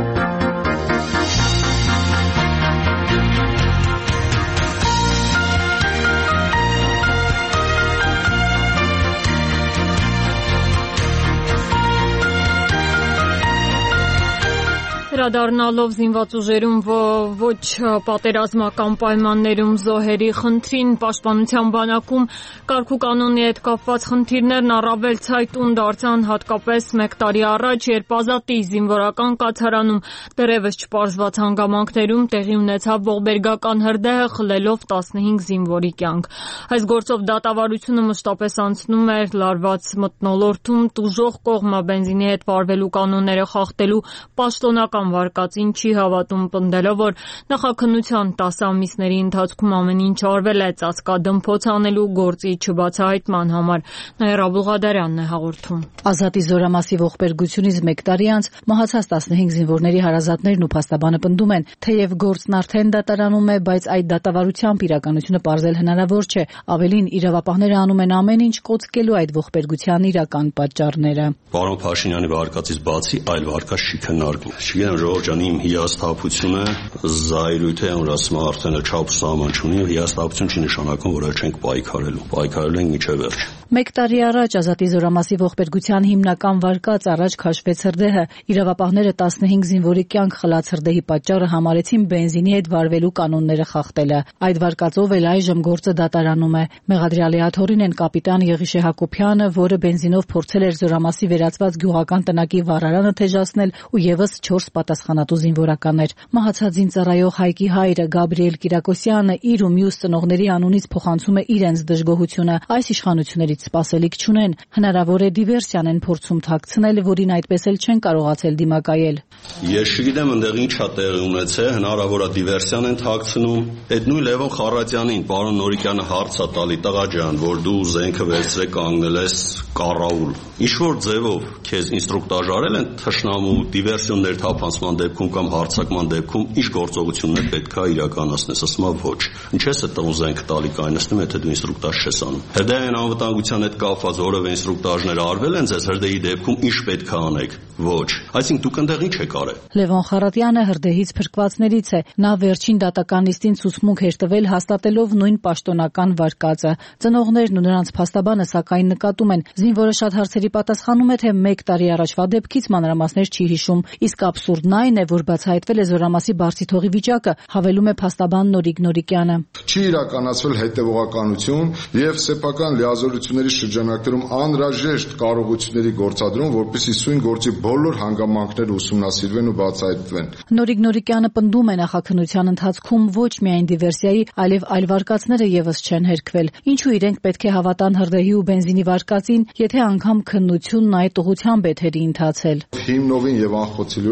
Վերադառնալով զինված ուժերում ոչ պատերազմական պայմաններում զոհերի խնդրին, պաշտպանության բանակում կարգուկանոնի հետ կապված խնդիրներն առավել ցայտուն դարձան հատկապես 1 տարի առաջ, երբ Ազատի զինվորական կացարանում դեռևս չպարզված հանգամանքներում տեղի ունեցավ ողբերգական հրդեհը, խլելով 15 զինվորի կյանք։ Այս գործով դատավարությունը մշտապես անցնում էր լարված մթնոլորտում, տուժող կողմը բենզինի հետ վարվելու կանոնները խախտելու պաշտոնական վարկածին չի հավատում, պնդելով, որ նախաքննության 10 ամիսների ընթացքում ամեն ինչ արվել է ծածկադմփոց անելու գործի չբացահայտման համար։ Նաիրա Աբուղադարյանն է հաղորդում։ Ազատի զորամասի ողբերգությունից 1 տարի անց մահացած 15 զինվորների հարազատներն ու փաստաբանը պնդում են, թեև գործն արդեն դատարանում է, բայց այդ դատավարությամբ իրականությունը պարզել հնարավոր չէ։ Ավելին, իրավապահները անում են ամեն ինչ կոծկելու այդ ողբերգության իրական պատճառները։ Պարոն Փաշինյանի վարկածից բացի այլ վարկած չի քննարկվում։ Չգիտեմ, ժողովուրդ ջան, իմ հիասթափությունը զայրույթ է, որ ասում արդեն չափ սահման չունի, հիասթափություն չի նշանակում, որ չենք պայքարելու։ Պայքարելու ենք մինչև վերջ։ 1 տարի առաջ Ազատի զորամասի ողբերգության հիմնական վարկած առաջ քաշվեց հրդեհը։ Իրավապահները 15 զինվորի կյանք խլած հրդեհի պատճառը համարեցին բենզինի հետ վարվելու կանոնները խախտելը։ Այդ վարկածով էլ այժմ գործը դատարանում է։ Մեղադրյալի աթոռին են կապիտան Եղիշե Հակոբյանը, որը բենզինով փորձել էր զորամասի վերածված գյուղական տնակի վառարանը թեժացնել, ու եւս 4 պատասխանատու զինվորականներ։ Մահացած զինծառայող Հայկի հայրը Գաբրիել Կիրակոսյանը իր ու մյուս ծնողների անունից փոխանցում է իրենց դժգոհությունը։ Այս իշխանություններից սպասելիք չունեն, հնարավոր է դիվերսիան են փորձում թաքցնել, որին այդպես էլ չեն կարողացել դիմակայել։ Ես չգիտեմ ընդեղ ինչ է տեղի ունեցել, հնարավոր է դիվերսիան են թաքցնում։ Այդ նույն Լևոն Խառատյանին պարոն Նորիկյանը հարց է տալի, տղա ջան, որ դու զենքը վերցրել կանգնել ես կառաուլ։ Ինչ որ ձևով քեզ ինստրուկտաժ արել են թշնամու դիվերսիոններ թափանցման դեպքում կամ հարձակման դեպքում ինչ գործողություններ պետք է իրականացնես, ասում եմ ոչ։ Ինչ ես այդ զենքը տալի կայնացնում, եթե դու ինստրուկտաժ չես անում։ Հրդեհային անվտանգության հետ կապված որևէ ինստրուկտաժներ արվել են ձեզ հրդեհի դեպքում ինչ պետք է անեք։ Ոչ։ Այսինքն դուք այնտեղ ինչ եք արել։ Լևոն Խառատյանը հրդեհից փրկվածներից է։ Նա վերջին դատական նիստին ցուցմունք էր տվել հաստատելով նույն պաշտոնական վարկածը։ Ծնողներն ու նրանց փաստաբանը սակայն նկատում են, զինվորը շատ հարցերի պատասխանում է, թե 1 տարի առաջվա դեպքից մանրամասներ չի հիշում։ Իսկ աբսուրդն այն է, որ բացահայտվել է զորամասի բարձիթողի վիճակը, հավելում է փաստաբան Նորիկ Նորիկյանը։ Չի իրականացվել հետևողականություն եւ սեփական լիազորությունների շրջանակներում անհրաժեշտ կարողությունների գործադրում, որպեսզի սույն գործի բոլոր հանգամանքները ուսումնասիրվեն ու բացահայտվեն։ Նորիկ Նորիկյանը պնդում է նախաքննության ընթացքում ոչ միայն դիվերսիայի, այլև այլ վարկածները եւս չեն հերքվել։ Ինչու իրենք պետք է հավատան հրդեհի ու բենզինի վարկածին, եթե անգամ քննությունն այդ ուղղությամբ է թերի ընթացել։ Հիմնովին եւ անխոցելիորեն չի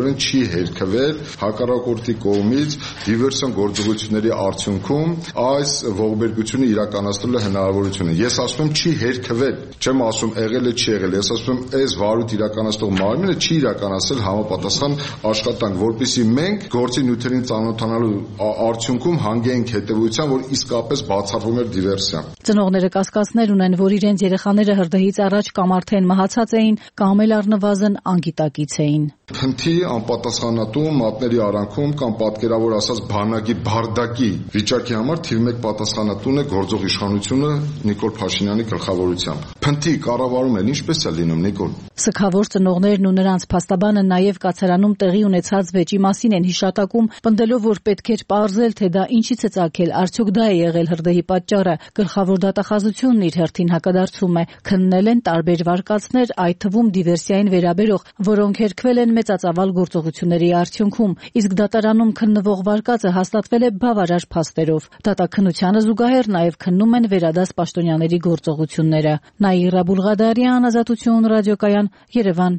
հերքվել հակառակորդի կողմից դիվերսիոն գործողությունների արդյունքում այս ողբերգությունը իրականացնելու հնարավորությունը։ Ես ասում եմ չի հերքվել, չեմ ասում եղել է չի եղել, ես ասում եմ այս վարույթ իրականացնող մարմինը չի իրականացել համապատասխան աշխատանք, որպեսզի մենք գործի նյութերին ծանոթանալու արդյունքում հանգեինք հետևության, որ իսկապես բացառվում էր դիվերսիան։ Ծնողները կասկածներ ունեն, որ իրենց երեխաները հրդեհից առաջ կամ արդեն մահացած էին, կամ էլ առնվազն անգիտակից էին։ Փնթի անպատասխանատու մատների արանքում կամ պատկերավոր ասած բանակի բարդակի վիճակի համար թիվ 1 պատասխանատուն է գործող իշխանությունը Նիկոլ Փաշինյանի գլխավորությամբ։ Փնթի կառավարում էլ ինչպես է լինում, Նիկոլ։ Սգավոր ծնողներն ու նրանց փաստաբանը նաև կացարանում տեղի ունեցած վեճի մասին են հիշատակում, պնդելով, որ պետք էր պարզել, թե դա ինչից է ծագել, արդյոք դա է եղել հրդեհի պատճառը։ Գլխավոր դատախազությունն իր հերթին հակադարձում է, քննել են տարբեր վարկածներ, այդ թվում դիվերսիային վերաբերող, որոնք հերքվել են մեծածավալ գործողությունների արդյունքում, իսկ դատարանում քննվող վարկածը հաստատվել է բավարար փաստերով։ Դատաքննությանը զուգահեռ նաև քննում են վերադաս պաշտոնյաների գործողությունները։ Նաիրա Բուլղադարյան, Ազատություն ռադիոկայան, Երևան։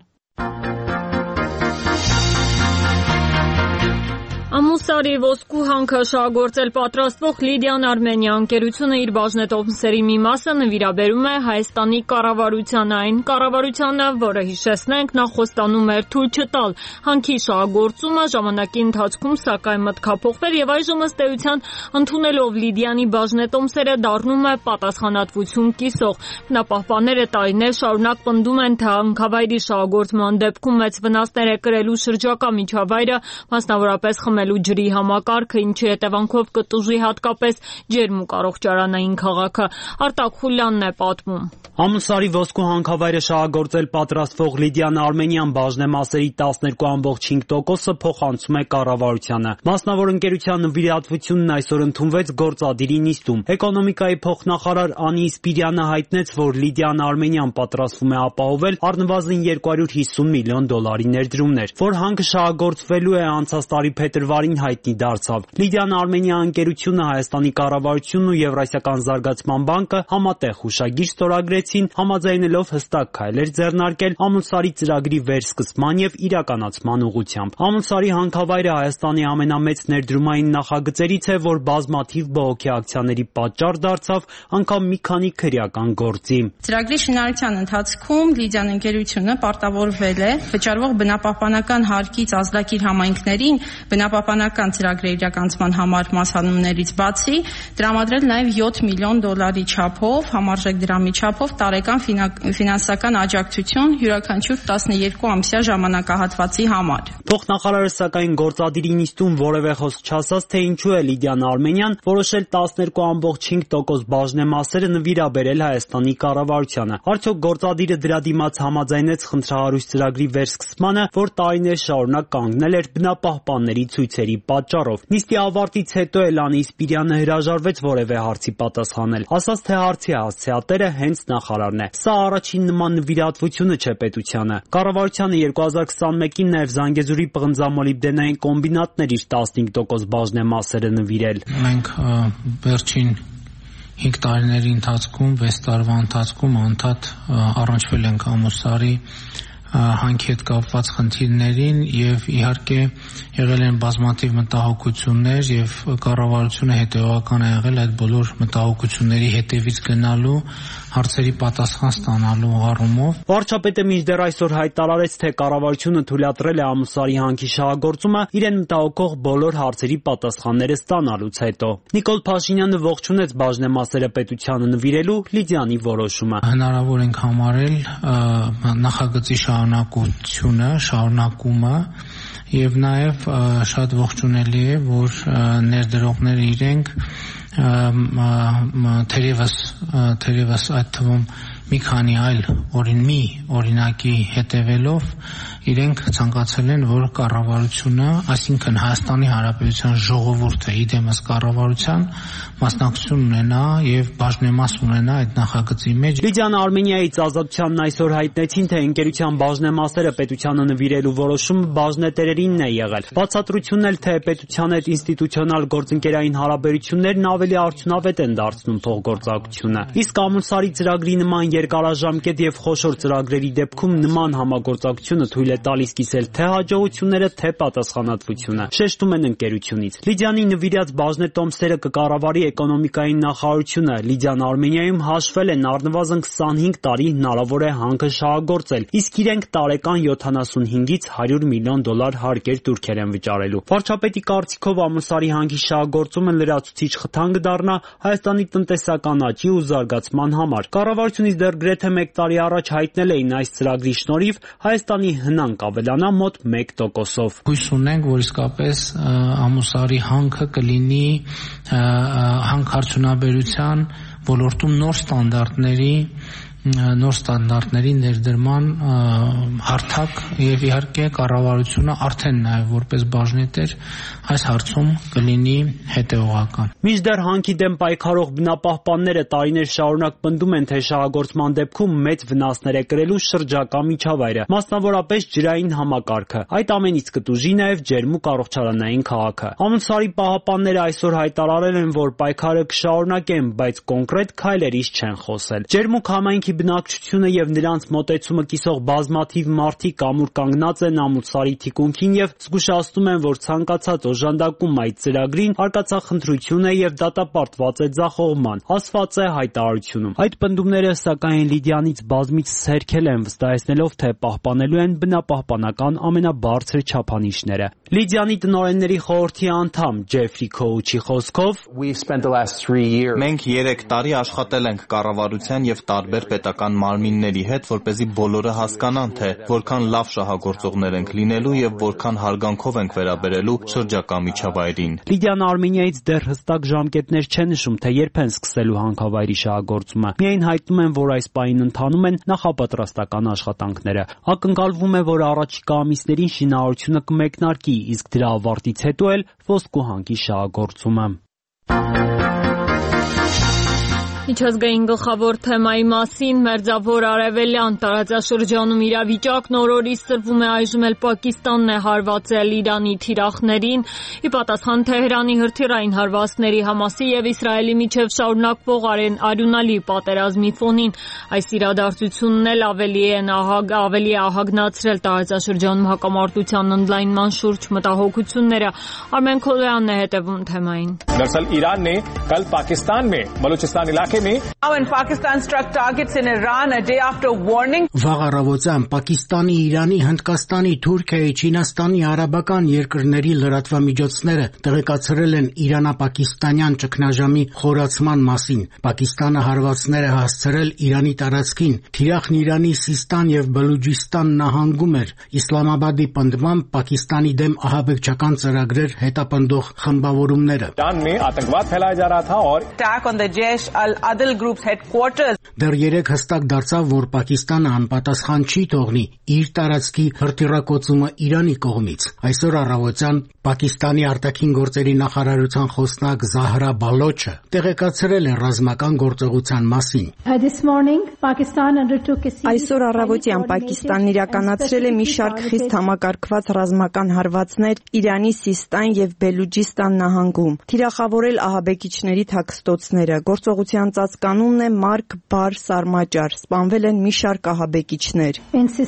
Ամուսարի ոսկու հանքը շահագործել պատրաստվող Լիդիան Արմենիա ընկերությունը իր բաժնետոմսերի մի մասը նվիրաբերում է Հայաստանի կառավարությանը, այն կառավարությանը, որը հիշեցնենք նախ խոստանում էր թույլ չտալ հանքի շահագործումը, ժամանակի ընթացքում սակայն մտքափոխվել եւ այժմ ըստ էության ընդունելով Լիդիանի բաժնետոմսերը դառնում է պատասխանատվություն կիսող։ Բնապահպանները տարիներ շարունակ պնդում են, թե հանքավայրի շահագործման դեպքում մեծ վնասներ է կրելու շրջակա միջավայրը, մասնավորապես խմելու ջրի համակարգը, ինչի հետևանքով կտուժի հատկապես ջերմ ու առողջարանային քաղաքը։ Արտակ Խուլյանն է պատմում։ Ամուսարի ոսկու հանքավայրը շահագործել պատրաստվող Լիդիան Արմենիան բաժնեմասերի 12.5%-ը փոխանցում է կառավարությանը։ Մասնավոր ընկերության նվիրատվությունն այսօր ընդունվեց գործադիրի նիստում։ Էկոնոմիկայի փոխնախարար Անի Սպիրյանը հայտնեց, որ Լիդիան Արմենիան պատրաստվում է ապահովել առնվազն $250 միլիոն ներդրումներ, որ հանքը շահագործվելու է անցած տարի փետրվարին հայտնի դարձավ։ Լիդիան Արմենիա ընկերությունը, Հայաստանի կառավարությունն ու Եվրասիական զարգացման բանկը համատեղ հուշագիր ստորագրեցին, համաձայնելով հստակ քայլեր ձեռնարկել Ամուսարի ծրագրի վերսկսման եւ իրականացման ուղղությամբ։ Ամուսարի հանքավայրը Հայաստանի ամենամեծ ներդրումային նախագծերից է, որ բազմաթիվ բողոքի ակցիաների պատճառ դարձավ անգամ մի քանի քրեական գործի։ Ծրագրի շինարարության ընթացքում Լիդիան ընկերությունը պարտավորվել է վճարվող բնապահպանական հարկից ազդակիր համայնքներին բնապահպանական ծրագրերի իրականացման համար մասհանումներից բացի տրամադրել նաև $7 միլիոն չափով, համարժեք դրամի չափով տարեկան ֆինանսական աջակցություն յուրաքանչյուր 12 ամսյա ժամանակահատվածի համար։ Փոխնախարարը սակայն գործադիրի նիստում որևէ խոսք չասաց, թե ինչու է Լիդիան Արմենիան որոշել 12.5% բաժնեմասերը նվիրաբերել Հայաստանի կառավարությանը։ Արդյոք գործադիրը դրա դիմաց համաձայնեց խնդրահարույց ծրագրի վերսկսմանը, որ տարիներ շարունակ կանգնել էր բնապահպանների ցույցերի պատճառով։ Նիստի ավարտից հետո Անի Սպիրյանը հրաժարվեց որևէ հարցի պատասխանել, ասաց, թե հարցի հասցեատերը հենց նախարարն է։ Սա առաջին նման նվիրատվությունը չէ պետությանը։ Կառավարությանը 2021-ին նաև Զանգեզուրի պղնձամոլիբդենային կոմբինատներ իր 15% բաժնեմասերը նվիրել։ Մենք վերջին 5 տարիների ընթացքում, 6 տարվա ընթացքում անդադ առնչվել ենք Ամուսարի հանքի հետ կապված խնդիրներին եւ իհարկե եղել են բազմաթիվ մտահոգություններ եւ կառավարությունը հետեւական է եղել այդ բոլոր մտահոգությունների հետևից գնալու հարցերի պատասխան ստանալու առումով։ Վարչապետը մինչդեռ այսօր հայտարարեց, թե կառավարությունը թույլատրել է Ամուսարի հանքի շահագործումը իրեն մտահոգող բոլոր հարցերի պատասխանները ստանալուց հետո։ Նիկոլ Փաշինյանը ողջունեց բաժնեմասերը պետությանը նվիրելու Լիդիանի որոշումը։ Հնարավոր ենք համարել նախագծի շարունակումը եւ նաեւ շատ ողջունելի է, որ ներդրողները իրենք թերևս այդ թվում մի քանի այլ օրինակի հետևելով իրենք ցանկացել են, որ կառավարությունը, այսինքն Հայաստանի Հանրապետության ժողովուրդը իդեմս կառավարության մասնակցություն ունենա եւ բաժնեմաս ունենա այդ նախագծի մեջ։ Լիդիան Արմենիայից Ազատությանն այսօր հայտնեցին, թե ընկերության բաժնեմասերը պետությանը նվիրելու որոշումը բաժնետերերինն է եղել։ Բացատրությունն էլ, թե պետության հետ ինստիտուցիոնալ գործընկերային հարաբերություններն ավելի արդյունավետ են դարձնում փոխգործակցությունը։ Իսկ Ամուսարի ծրագրի նման երկարաժամկետ եւ խոշոր ծրագրերի դեպքում նման համագործակցությունը թույլ է տալիս կիսել թե հաջողությունները, թե պատասխանատվությունը, շեշտում են ընկերությունից։ Լիդիանի նվիրած բաժնե տոմսերը կկառավարի էկոնոմիկայի նախարարությունը։ Լիդիան Արմենիայում հաշվել են առնվազն 25 տարի հնարավոր է հանքը շահագործել, իսկ իրենք տարեկան 75-ից 100 միլիոն դոլար հարկեր տուրքեր են վճարելու։ Վարչապետի կարծիքով Ամուսարի հանքի շահագործումը լրացուցիչ խթան կդառնա Հայաստանի տնտեսական աճի ու զարգացման համար։ Կառավարությունից դեռ գրեթե 1 տարի առաջ հայտնել էին այս ծրագրի շնորհիվ Հայաստանի հնան կավելանա մոտ 1%-ով։ Հույս ունենք, որ իսկապես Ամուսարի հանքը կլինի հանքարդյունաբերության ոլորտում նոր ստանդարտների ներդրման հարթակ եւ իհարկե կառավարությունը արդեն նաեւ որպես բաժնետեր այս հարցում կլինի հետեւողական։ Մինչդեռ հանքի դեմ պայքարող բնապահպանները տարիներ շարունակ պնդում են, թե շահագործման դեպքում մեծ վնասներ է կրելու շրջակա միջավայրը, մասնավորապես ջրային համակարգը։ Այդ ամենից կտուժի նաեւ ջերմուկ առողջարանային քաղաքը։ Ամուսարի պահապանները այսօր հայտարարել են, որ պայքարը կշարունակեն, բայց կոնկրետ քայլերից չեն խոսել։ Ջերմուկ համայնքի բնակչությունը եւ նրանց մոտեցումը կիսող բազմաթիվ մարդիկ ամուր կանգնած են Ամուսարի թիկունքին եւ զգուշացնում են, որ ցանկացած օժանդակում այդ ծրագրին արկածախնդրություն է եւ դատապարտված է ձախողման, ասված է հայտարարությունում։ Այդ պնդումները սակայն Լիդիանից բազմիցս հերքել են, վստահեցնելով, թե պահպանելու են բնապահպանական ամենաբարձր չափանիշները։ Լիդիանի տնօրենների խորհրդի անդամ Ջեֆրի Քոուչի խոսքով մենք 3 տարի աշխատել ենք կառավարության եւ տարբեր պետական մարմինների հետ, որպեսզի բոլորը հասկանան, թե որքան լավ շահագործողներ ենք լինելու եւ որքան հարգանքով ենք վերաբերելու շրջակա միջավայրին։ Լիդիան Արմենիայից դեռ հստակ ժամկետներ չեն նշում, թե երբ են սկսելու հանքավայրի շահագործումը։ Միայն հայտնում են, որ այս պահին ընթանում են նախապատրաստական աշխատանքները։ Ակնկալվում է, որ առաջիկա ամիսներին շինարարությունը կմեկնարկի, իսկ դրա ավարտից հետո էլ ոսկու հանքի շահագործումը։ Միջազգային գլխավոր թեմայի մասին Մերձավոր Արևելյան տարածաշրջանում իրավիճակն օրորից սրվում է այժմ էլ Պակիստանն է հարվածել Իրանի թիրախներին, ի պատասխան Թեհրանի հրթիռային հարվածների Համասի եւ Իսրայելի միջև շարունակվող արյունալի պատերազմի ֆոնին։ Այս իրադարձությունն էլ ավելի է ահագնացրել տարածաշրջանում հակամարտության ընդլայնման շուրջ մտահոգությունները։ Արմեն Քոլոյանն է հետևում թեմային։ दरअसल ईरान ने कल पाकिस्तान में बलूचिस्तान इलाके Վաղ առավոտյան Պակիստանի, Իրանի, Հնդկաստանի, Թուրքիայի, Չինաստանի, արաբական երկրների լրատվամիջոցները տեղեկացրել են իրանա-պակիստանյան ճգնաժամի խորացման մասին։ Պակիստանը հարվածներ է հասցրել Իրանի տարածքին, թիրախն Իրանի Սիստան եւ Բելուջիստան նահանգում էր։ Իսլամաբադի պնդմամբ Պակիստանի դեմ ահաբեկչական ծրագրեր հետապնդող խմբավորումները։ Դեռ 3 հստակ դարձավ, որ Պակիստանը անպատասխան չի թողնի իր տարածքի հրթիռակոծումը Իրանի կողմից։ Այսօր առավոտյան Պակիստանի արտաքին գործերի նախարարության խոսնակ Զահրա Բալոչը տեղեկացրել է ռազմական գործողության մասին։ Այսօր առավոտյան Պակիստանն իրականացրել է մի շարք խիստ համակարգված ռազմական հարվածներ Իրանի Սիստան եւ Բելուջիստան նահանգում, թիրախավորել ահաբեկիչների թաքստոցները։ Գործողության ծածկանունն է Մարկ Բար Սարմաճար, սպանվել են մի շարք ահաբեկիչներ։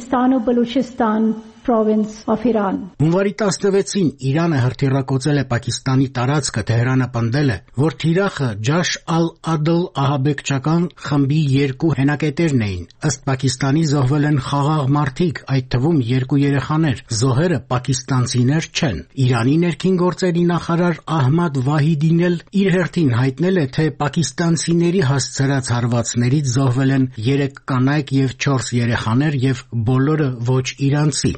Հունվարի 16-ին Իրանը հրթիռակոծել է Պակիստանի տարածքը, Թեհրանը պնդել է, որ թիրախը Ջաշ ալ-Ադլ ահաբեկչական խմբի 2 հենակետերն էին։ Ըստ Պակիստանի զոհվել են խաղաղ մարդիկ, այդ թվում 2 երեխաներ։ Զոհերը պակիստանցիներ չեն։ Իրանի ներքին գործերի նախարար Ահմադ Վահիդին էլ իր հերթին հայտնել է, թե պակիստանցիների հասցրած հարվածներից զոհվել են 3 կանայք եւ 4 երեխաներ եւ բոլորը ոչ իրանցի։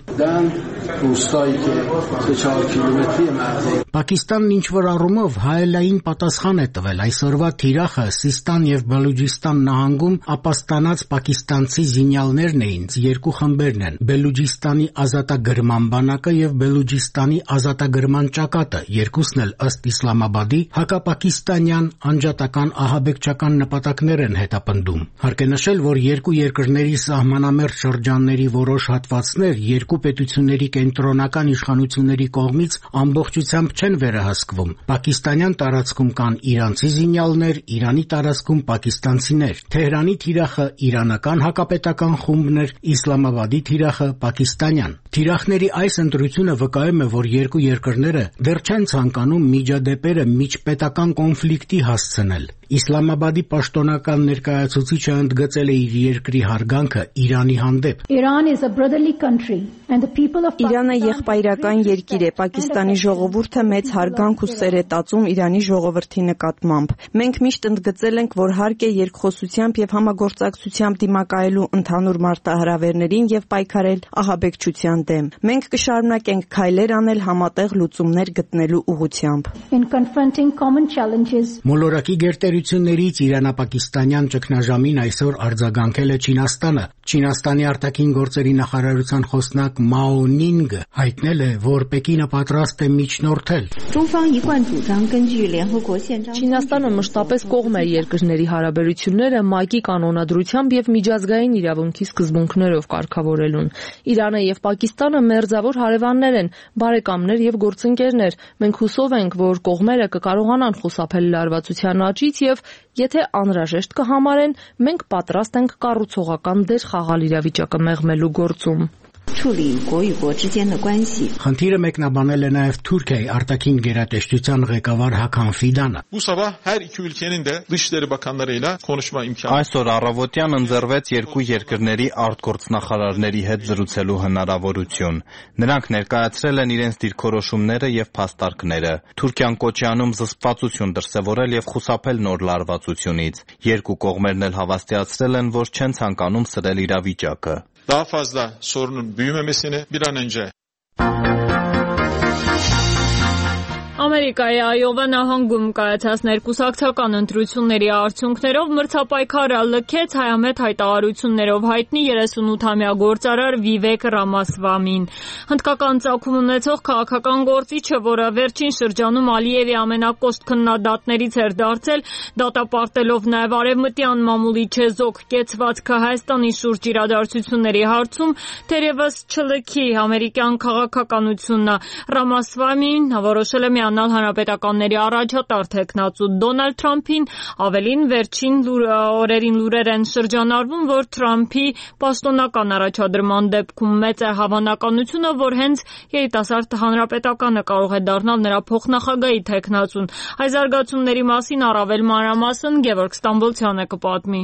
Պակիստանն ինչ-որ առումով հայելային պատասխան է տվել։ Այսօրվա թիրախը Սիստան եւ Բելուջիստան նահանգում ապաստանած պակիստանցի զինյալներն էին, 2 խմբերն են՝ Բելուջիստանի ազատագրման բանակը եւ Բելուջիստանի ազատագրման ճակատը, երկուսն էլ ըստ Իսլամաբադի հակապակիստանյան անջատական ահաբեկչական նպատակներ են հետապնդում։ Հարկ է նշել, որ երկու երկրների սահմանամերձ շրջանների որոշ հատվածներ երկու պետությունների կենտրոն կենտրոնական իշխանությունների կողմից ամբողջությամբ չեն վերահսկվում։ Պակիստանյան տարածքում կան իրանցի զինյալներ, Իրանի տարածքում պակիստանցիներ։ Թեհրանի թիրախը իրանական հակապետական խումբն էր, Իսլամաբադի թիրախը պակիստանյան։ Թիրախների այս ընտրությունը վկայում է, որ երկու երկրները դեռ չեն ցանկանում միջադեպերը միջպետական կոնֆլիկտի հասցնել։ Իսլամաբադի պաշտոնական ներկայացուցիչը ընդգծել է իր երկրի հարգանքը Իրանի հանդեպ։ Իրանը եղբայրական երկիր է, Պակիստանի ժողովուրդը մեծ հարգանք ու սեր է տածում Իրանի ժողովրդի նկատմամբ։ Մենք միշտ ընդգծել ենք, որ հարկ է երկխոսությամբ եւ համագործակցությամբ դիմակայելու ընդհանուր մարտահրավերներին եւ պայքարել ահաբեկչության դեմ։ Մենք կշարունակենք քայլեր անել համատեղ լուծումներ գտնելու ուղղությամբ։ Մոլորակի գերտերություններից իրանապակիստանյան ճգնաժամին այսօր արձագանքել է Չինաստանը։ Չինաստանի արտաքին գործերի նախարարության խոսնակ Մաո Նինգը հայտնել է, որ Պեկինը պատրաստ է միջնորդել։ Չինաստանը մշտապես կողմ է երկրների հարաբերությունները ՄԱԿ-ի կանոնադրությամբ եւ միջազգային իրավունքի սկզբունքներով կարգավորելուն։ Իրանը եւ Պակիստանը մերձավոր հարևաններ են, բարեկամներ եւ գործընկերներ։ Մենք հուսով ենք, որ կողմերը կկարողանան խուսափել լարվածության աճից եւ եթե անհրաժեշտ կհամարեն, մենք պատրաստ ենք կառուցողական դեր խաղալ իրավիճակը մեղմելու գործում։ Խնդիրը մեկնաբանել է նաև Թուրքիայի արտաքին գերատեսչության ղեկավար Հական Ֆիդանը։ Այսօր առավոտյան ընձեռվեց երկու երկրների արտգործնախարարների հետ զրուցելու հնարավորություն։ Նրանք ներկայացրել են իրենց դիրքորոշումները եւ փաստարկները։ Թուրքիան կոչ է անում զսպվածություն դրսևորել եւ խուսափել նոր լարվածությունից։ Երկու կողմերն էլ հավաստիացրել են, որ չեն ցանկանում սրել իրավիճակը։ Daha fazla sorunun büyümemesini bir an önce Ամերիկայի Այովա նահանգում կայացած ներկուսակցական ընտրությունների արդյունքներով մրցապայքարը լքեց հայամետ հայտարարություններով հայտնի 38-ամյա գործարար Վիվեք Ռամասվամին։ Հնդկական ծագում ունեցող քաղաքական գործիչը, որը վերջին շրջանում Ալիևի ամենակոշտ քննադատներից էր դարձել, դատապարտելով նաև արևմտյան մամուլի չեզոք կեցվածքը Հայաստանի շուրջ իրադարձությունների հարցում, թերևս չլքի ամերիկյան քաղաքականությունը։ Ռամասվամին որոշել է միանալ հանրապետականների առաջատար թեկնածու Դոնալդ Թրամփին, ավելին վերջին օրերին լուրեր են շրջանառվում, որ Թրամփի պաշտոնական առաջադրման դեպքում մեծ է հավանականությունը, որ հենց երիտասարդ հանրապետականը կարող է դառնալ նրա փոխնախագահի թեկնածուն։ Այս զարգացումների մասին առավել մանրամասն Գևորգ Ստամբոլցյանը կպատմի։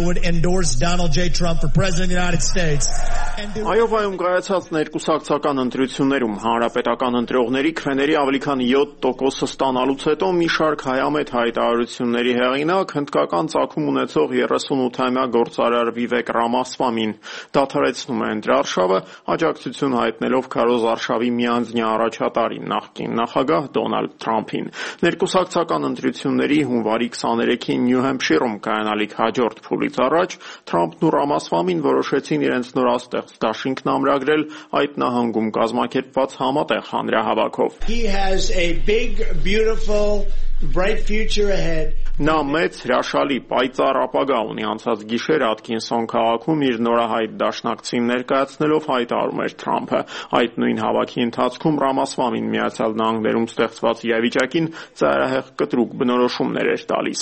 Այովայում կայացած ներկուսակցական ընտրություններում հանրապետական ընտրողների քրեների ավելի քան 7% ստանալուց հետո մի շարք հայամետ հայտարարությունների հեղինակ հնդկական ծագում ունեցող 38-ամյա գործարար Վիվեք Ռամասվամին դադարեցնում է ընտրարշավը, աջակցություն հայտնելով քարոզ արշավի միանձնյա առաջատարին նախկին նախագահ Դոնալդ Թրամփին։ Ներկուսակցական ընտրությունների հունվարի 23-ին Նյու Հեմփշիրում կայանալիք հաջորդ փուլից առաջ Թրամփն ու Ռամասվամին որոշեցին իրենց նորաստեղծ դաշինքն ամրագրել այդ նահանգում կազմակերպված համատեղ հանրահավաքով։ Նա մեծ հրաշալի պայծառ ապագա ունի։ Անցած գիշեր Աթքինսոն քաղաքում իր նորահայտ դաշնակցին ներկայացնելով հայտարարում էր Թրամփը։ Այդ նույն հավաքի ընթացքում Ռամասվամին Միացյալ Նահանգներում ստեղծված իրավիճակին ծայրահեղ կտրուկ բնորոշումներ էր տալիս։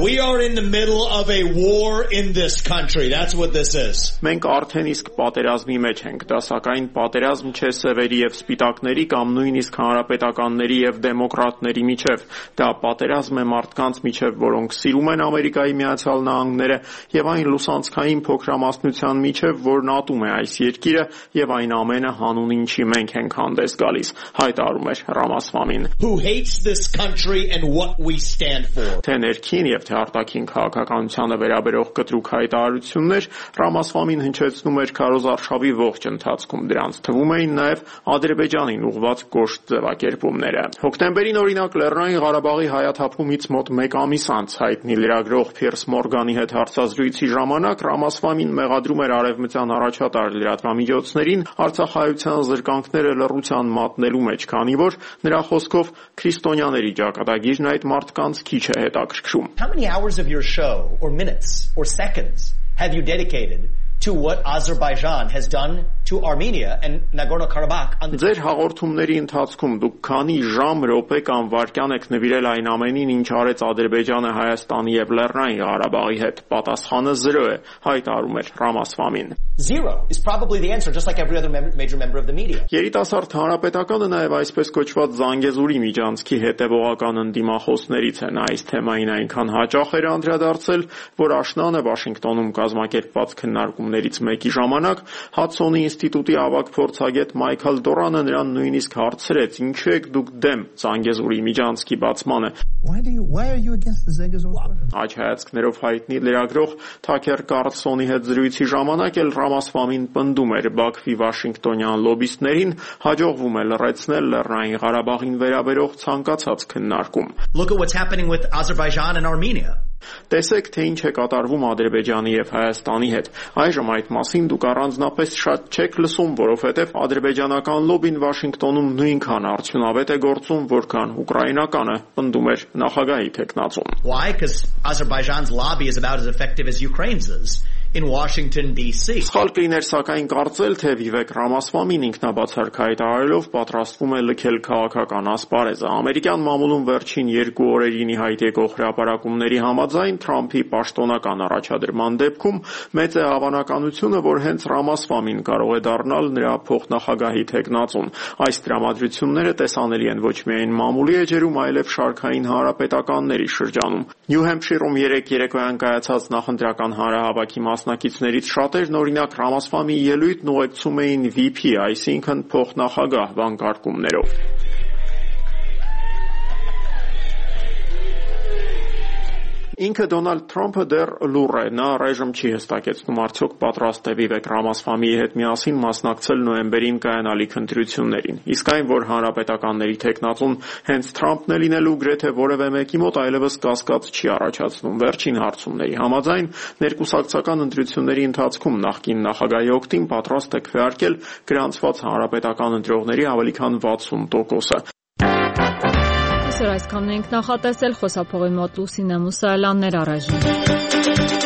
Մենք արդեն իսկ պատերազմի մեջ ենք, դա սակայն պատերազմ չէ սևերի եւ սպիտակների կամ նույնիսկ հանրապետականների եւ դեմոկրատների միջև։ Դա պատերազմ է մարդկանց միջև, որոնք սիրում են Ամերիկայի Միացյալ Նահանգները եւ այն լուսանցքային փոքրամասնության միջև, որն ատում է այս երկիրը եւ այն ամենը հանուն ինչի մենք ենք հանդես գալիս, հայտարարում էր Ռամասվամին։ Թե ներքին եւ թե արտաքին քաղաքականությանը վերաբերող կտրուկ հայտարարություններ Ռամասվամին հնչեցնում էր քարոզարշավի ողջ ընթացքում, դրանց թվում էին նաեւ Ադրբեջանին ուղղված կոշտ ձևակերպումները։ Հոկտեմբերին օրինակ Լեռնային Ղարաբաղի հայաթափումից մոտ 1 ամիս անց հայտնի լրագրող Փիրս Մորգանի հետ հարցազրույցի ժամանակ Ռամասվամին մեղադրում էր արևմտյան առաջատար լրատվամիջոցներին Արցախայցյան զրկանքները լռության մատնելու մեջ, քանի որ նրա խոսքով քրիստոնյաների ճակատագիրն այդ մարդկանց քիչ է հետաքրքրում։ How many hours of your show or minutes or seconds have you dedicated to what Azerbaijan has done to Armenia and Nagorno-Karabakh. Ձեր հաղորդումների ընթացքում դուք քանի ժամ, րոպե կամ վայրկյան եք նվիրել այն ամենին, ինչ արեց Ադրբեջանը Հայաստանի եւ Լեռնային Ղարաբաղի հետ։ Պատասխանը 0 է, հայտարարում էր Ռամասվամին։ 0 is probably the answer, just like every other major member of the media. Երիտասարդ հանրապետականը նաև այսպես կոչված Զանգեզուրի միջանցքի հետևողական ընդդիմախոսներից է։ Նա այս թեմային այնքան հաճախ էր անդրադարձել, որ աշնանը Վաշինգտոնում կազմակերպված քննարկումներից մեկի ժամանակ Հադսոնի ինստիտուտի ավագ փորձագետ Մայքլ Դորանը նրան նույնիսկ հարցրեց. «Ինչու եք դուք դեմ Զանգեզուրի միջանցքի բացմանը»։ Why are you against the Zangezur? Այդ հայացքներով հայտնի լրագրող Թաքեր Կարլսոնի հետ զրույցի ժամանակ էլ Ռամասվամին պնդում էր Բաքվի վաշինգտոնյան լոբիստներին հաջողվում է լռեցնել Լեռնային Ղարաբաղին վերաբերող ցանկացած քննարկում։ Look at what's happening with Azerbaijan and Armenia. Տեսեք, թե ինչ է կատարվում Ադրբեջանի եւ Հայաստանի հետ։ Այժմ այդ մասին դուք առանձնապես շատ չեք լսում, որովհետեւ ադրբեջանական լոբին Վաշինգտոնում նույնքան արդյունավետ է գործում, որքան ուկրաինականը, պնդում էր նախագահի տեխնացուն։ Why? Because Azerbaijan's lobby is about as effective as Ukraine's is in Washington DC. Սխալ կլիներ սակայն կարծել, թե Վիվեկ Ռամասվամին ինքնաբացարկ հայտարարելով պատրաստվում է լքել քաղաքական ասպարեզը։ Ամերիկյան մամուլում վերջին 2 օրերին ի հայտ եկող հրապարակումների համաձայն Թրամփի պաշտոնական առաջադրման դեպքում մեծ է հավանականությունը, որ հենց Ռամասվամին կարող է դառնալ նրա փոխնախագահի տեխնացուն։ Այս տրամադրությունները տեսանելի են ոչ միայն մամուլի էջերում, այլև շարքային հանրապետականների շրջանում։ Նյու Հեմփշիրում 3 երեկոյան կայացած նախընտրական հանրահավաքի մասնակիցներից շատերն օրինակ Ռամասվամի ելույթն ուղեկցում էին VP, այսինքն փոխնախագահ վանկարկումներով։ Ինքը Դոնալդ Թրամփը դեռ լուռ է, նա առայժմ չի հստակեցնում արդյոք պատրաստ է Վիվեկ Ռամասվամիի հետ միասին մասնակցել նոյեմբերին կայանալիք ընտրություններին։ Իսկ այն, որ հանրապետականների տեխնացուն հենց Թրամփն է լինելու, գրեթե որևէ մեկի մոտ այլևս կասկած չի առաջացնում։ Վերջին հարցումների համաձայն ներկուսակցական ընտրությունների ընթացքում նախկին նախագահի օգտին պատրաստ է քվեարկել գրանցված հանրապետական ընտրողների ավելի քան 60%-ը։ Այսօր այսքանն ենք նախատեսել, խոսափողի մոտ Լուսինե Մուսայելյաններ առայժմ։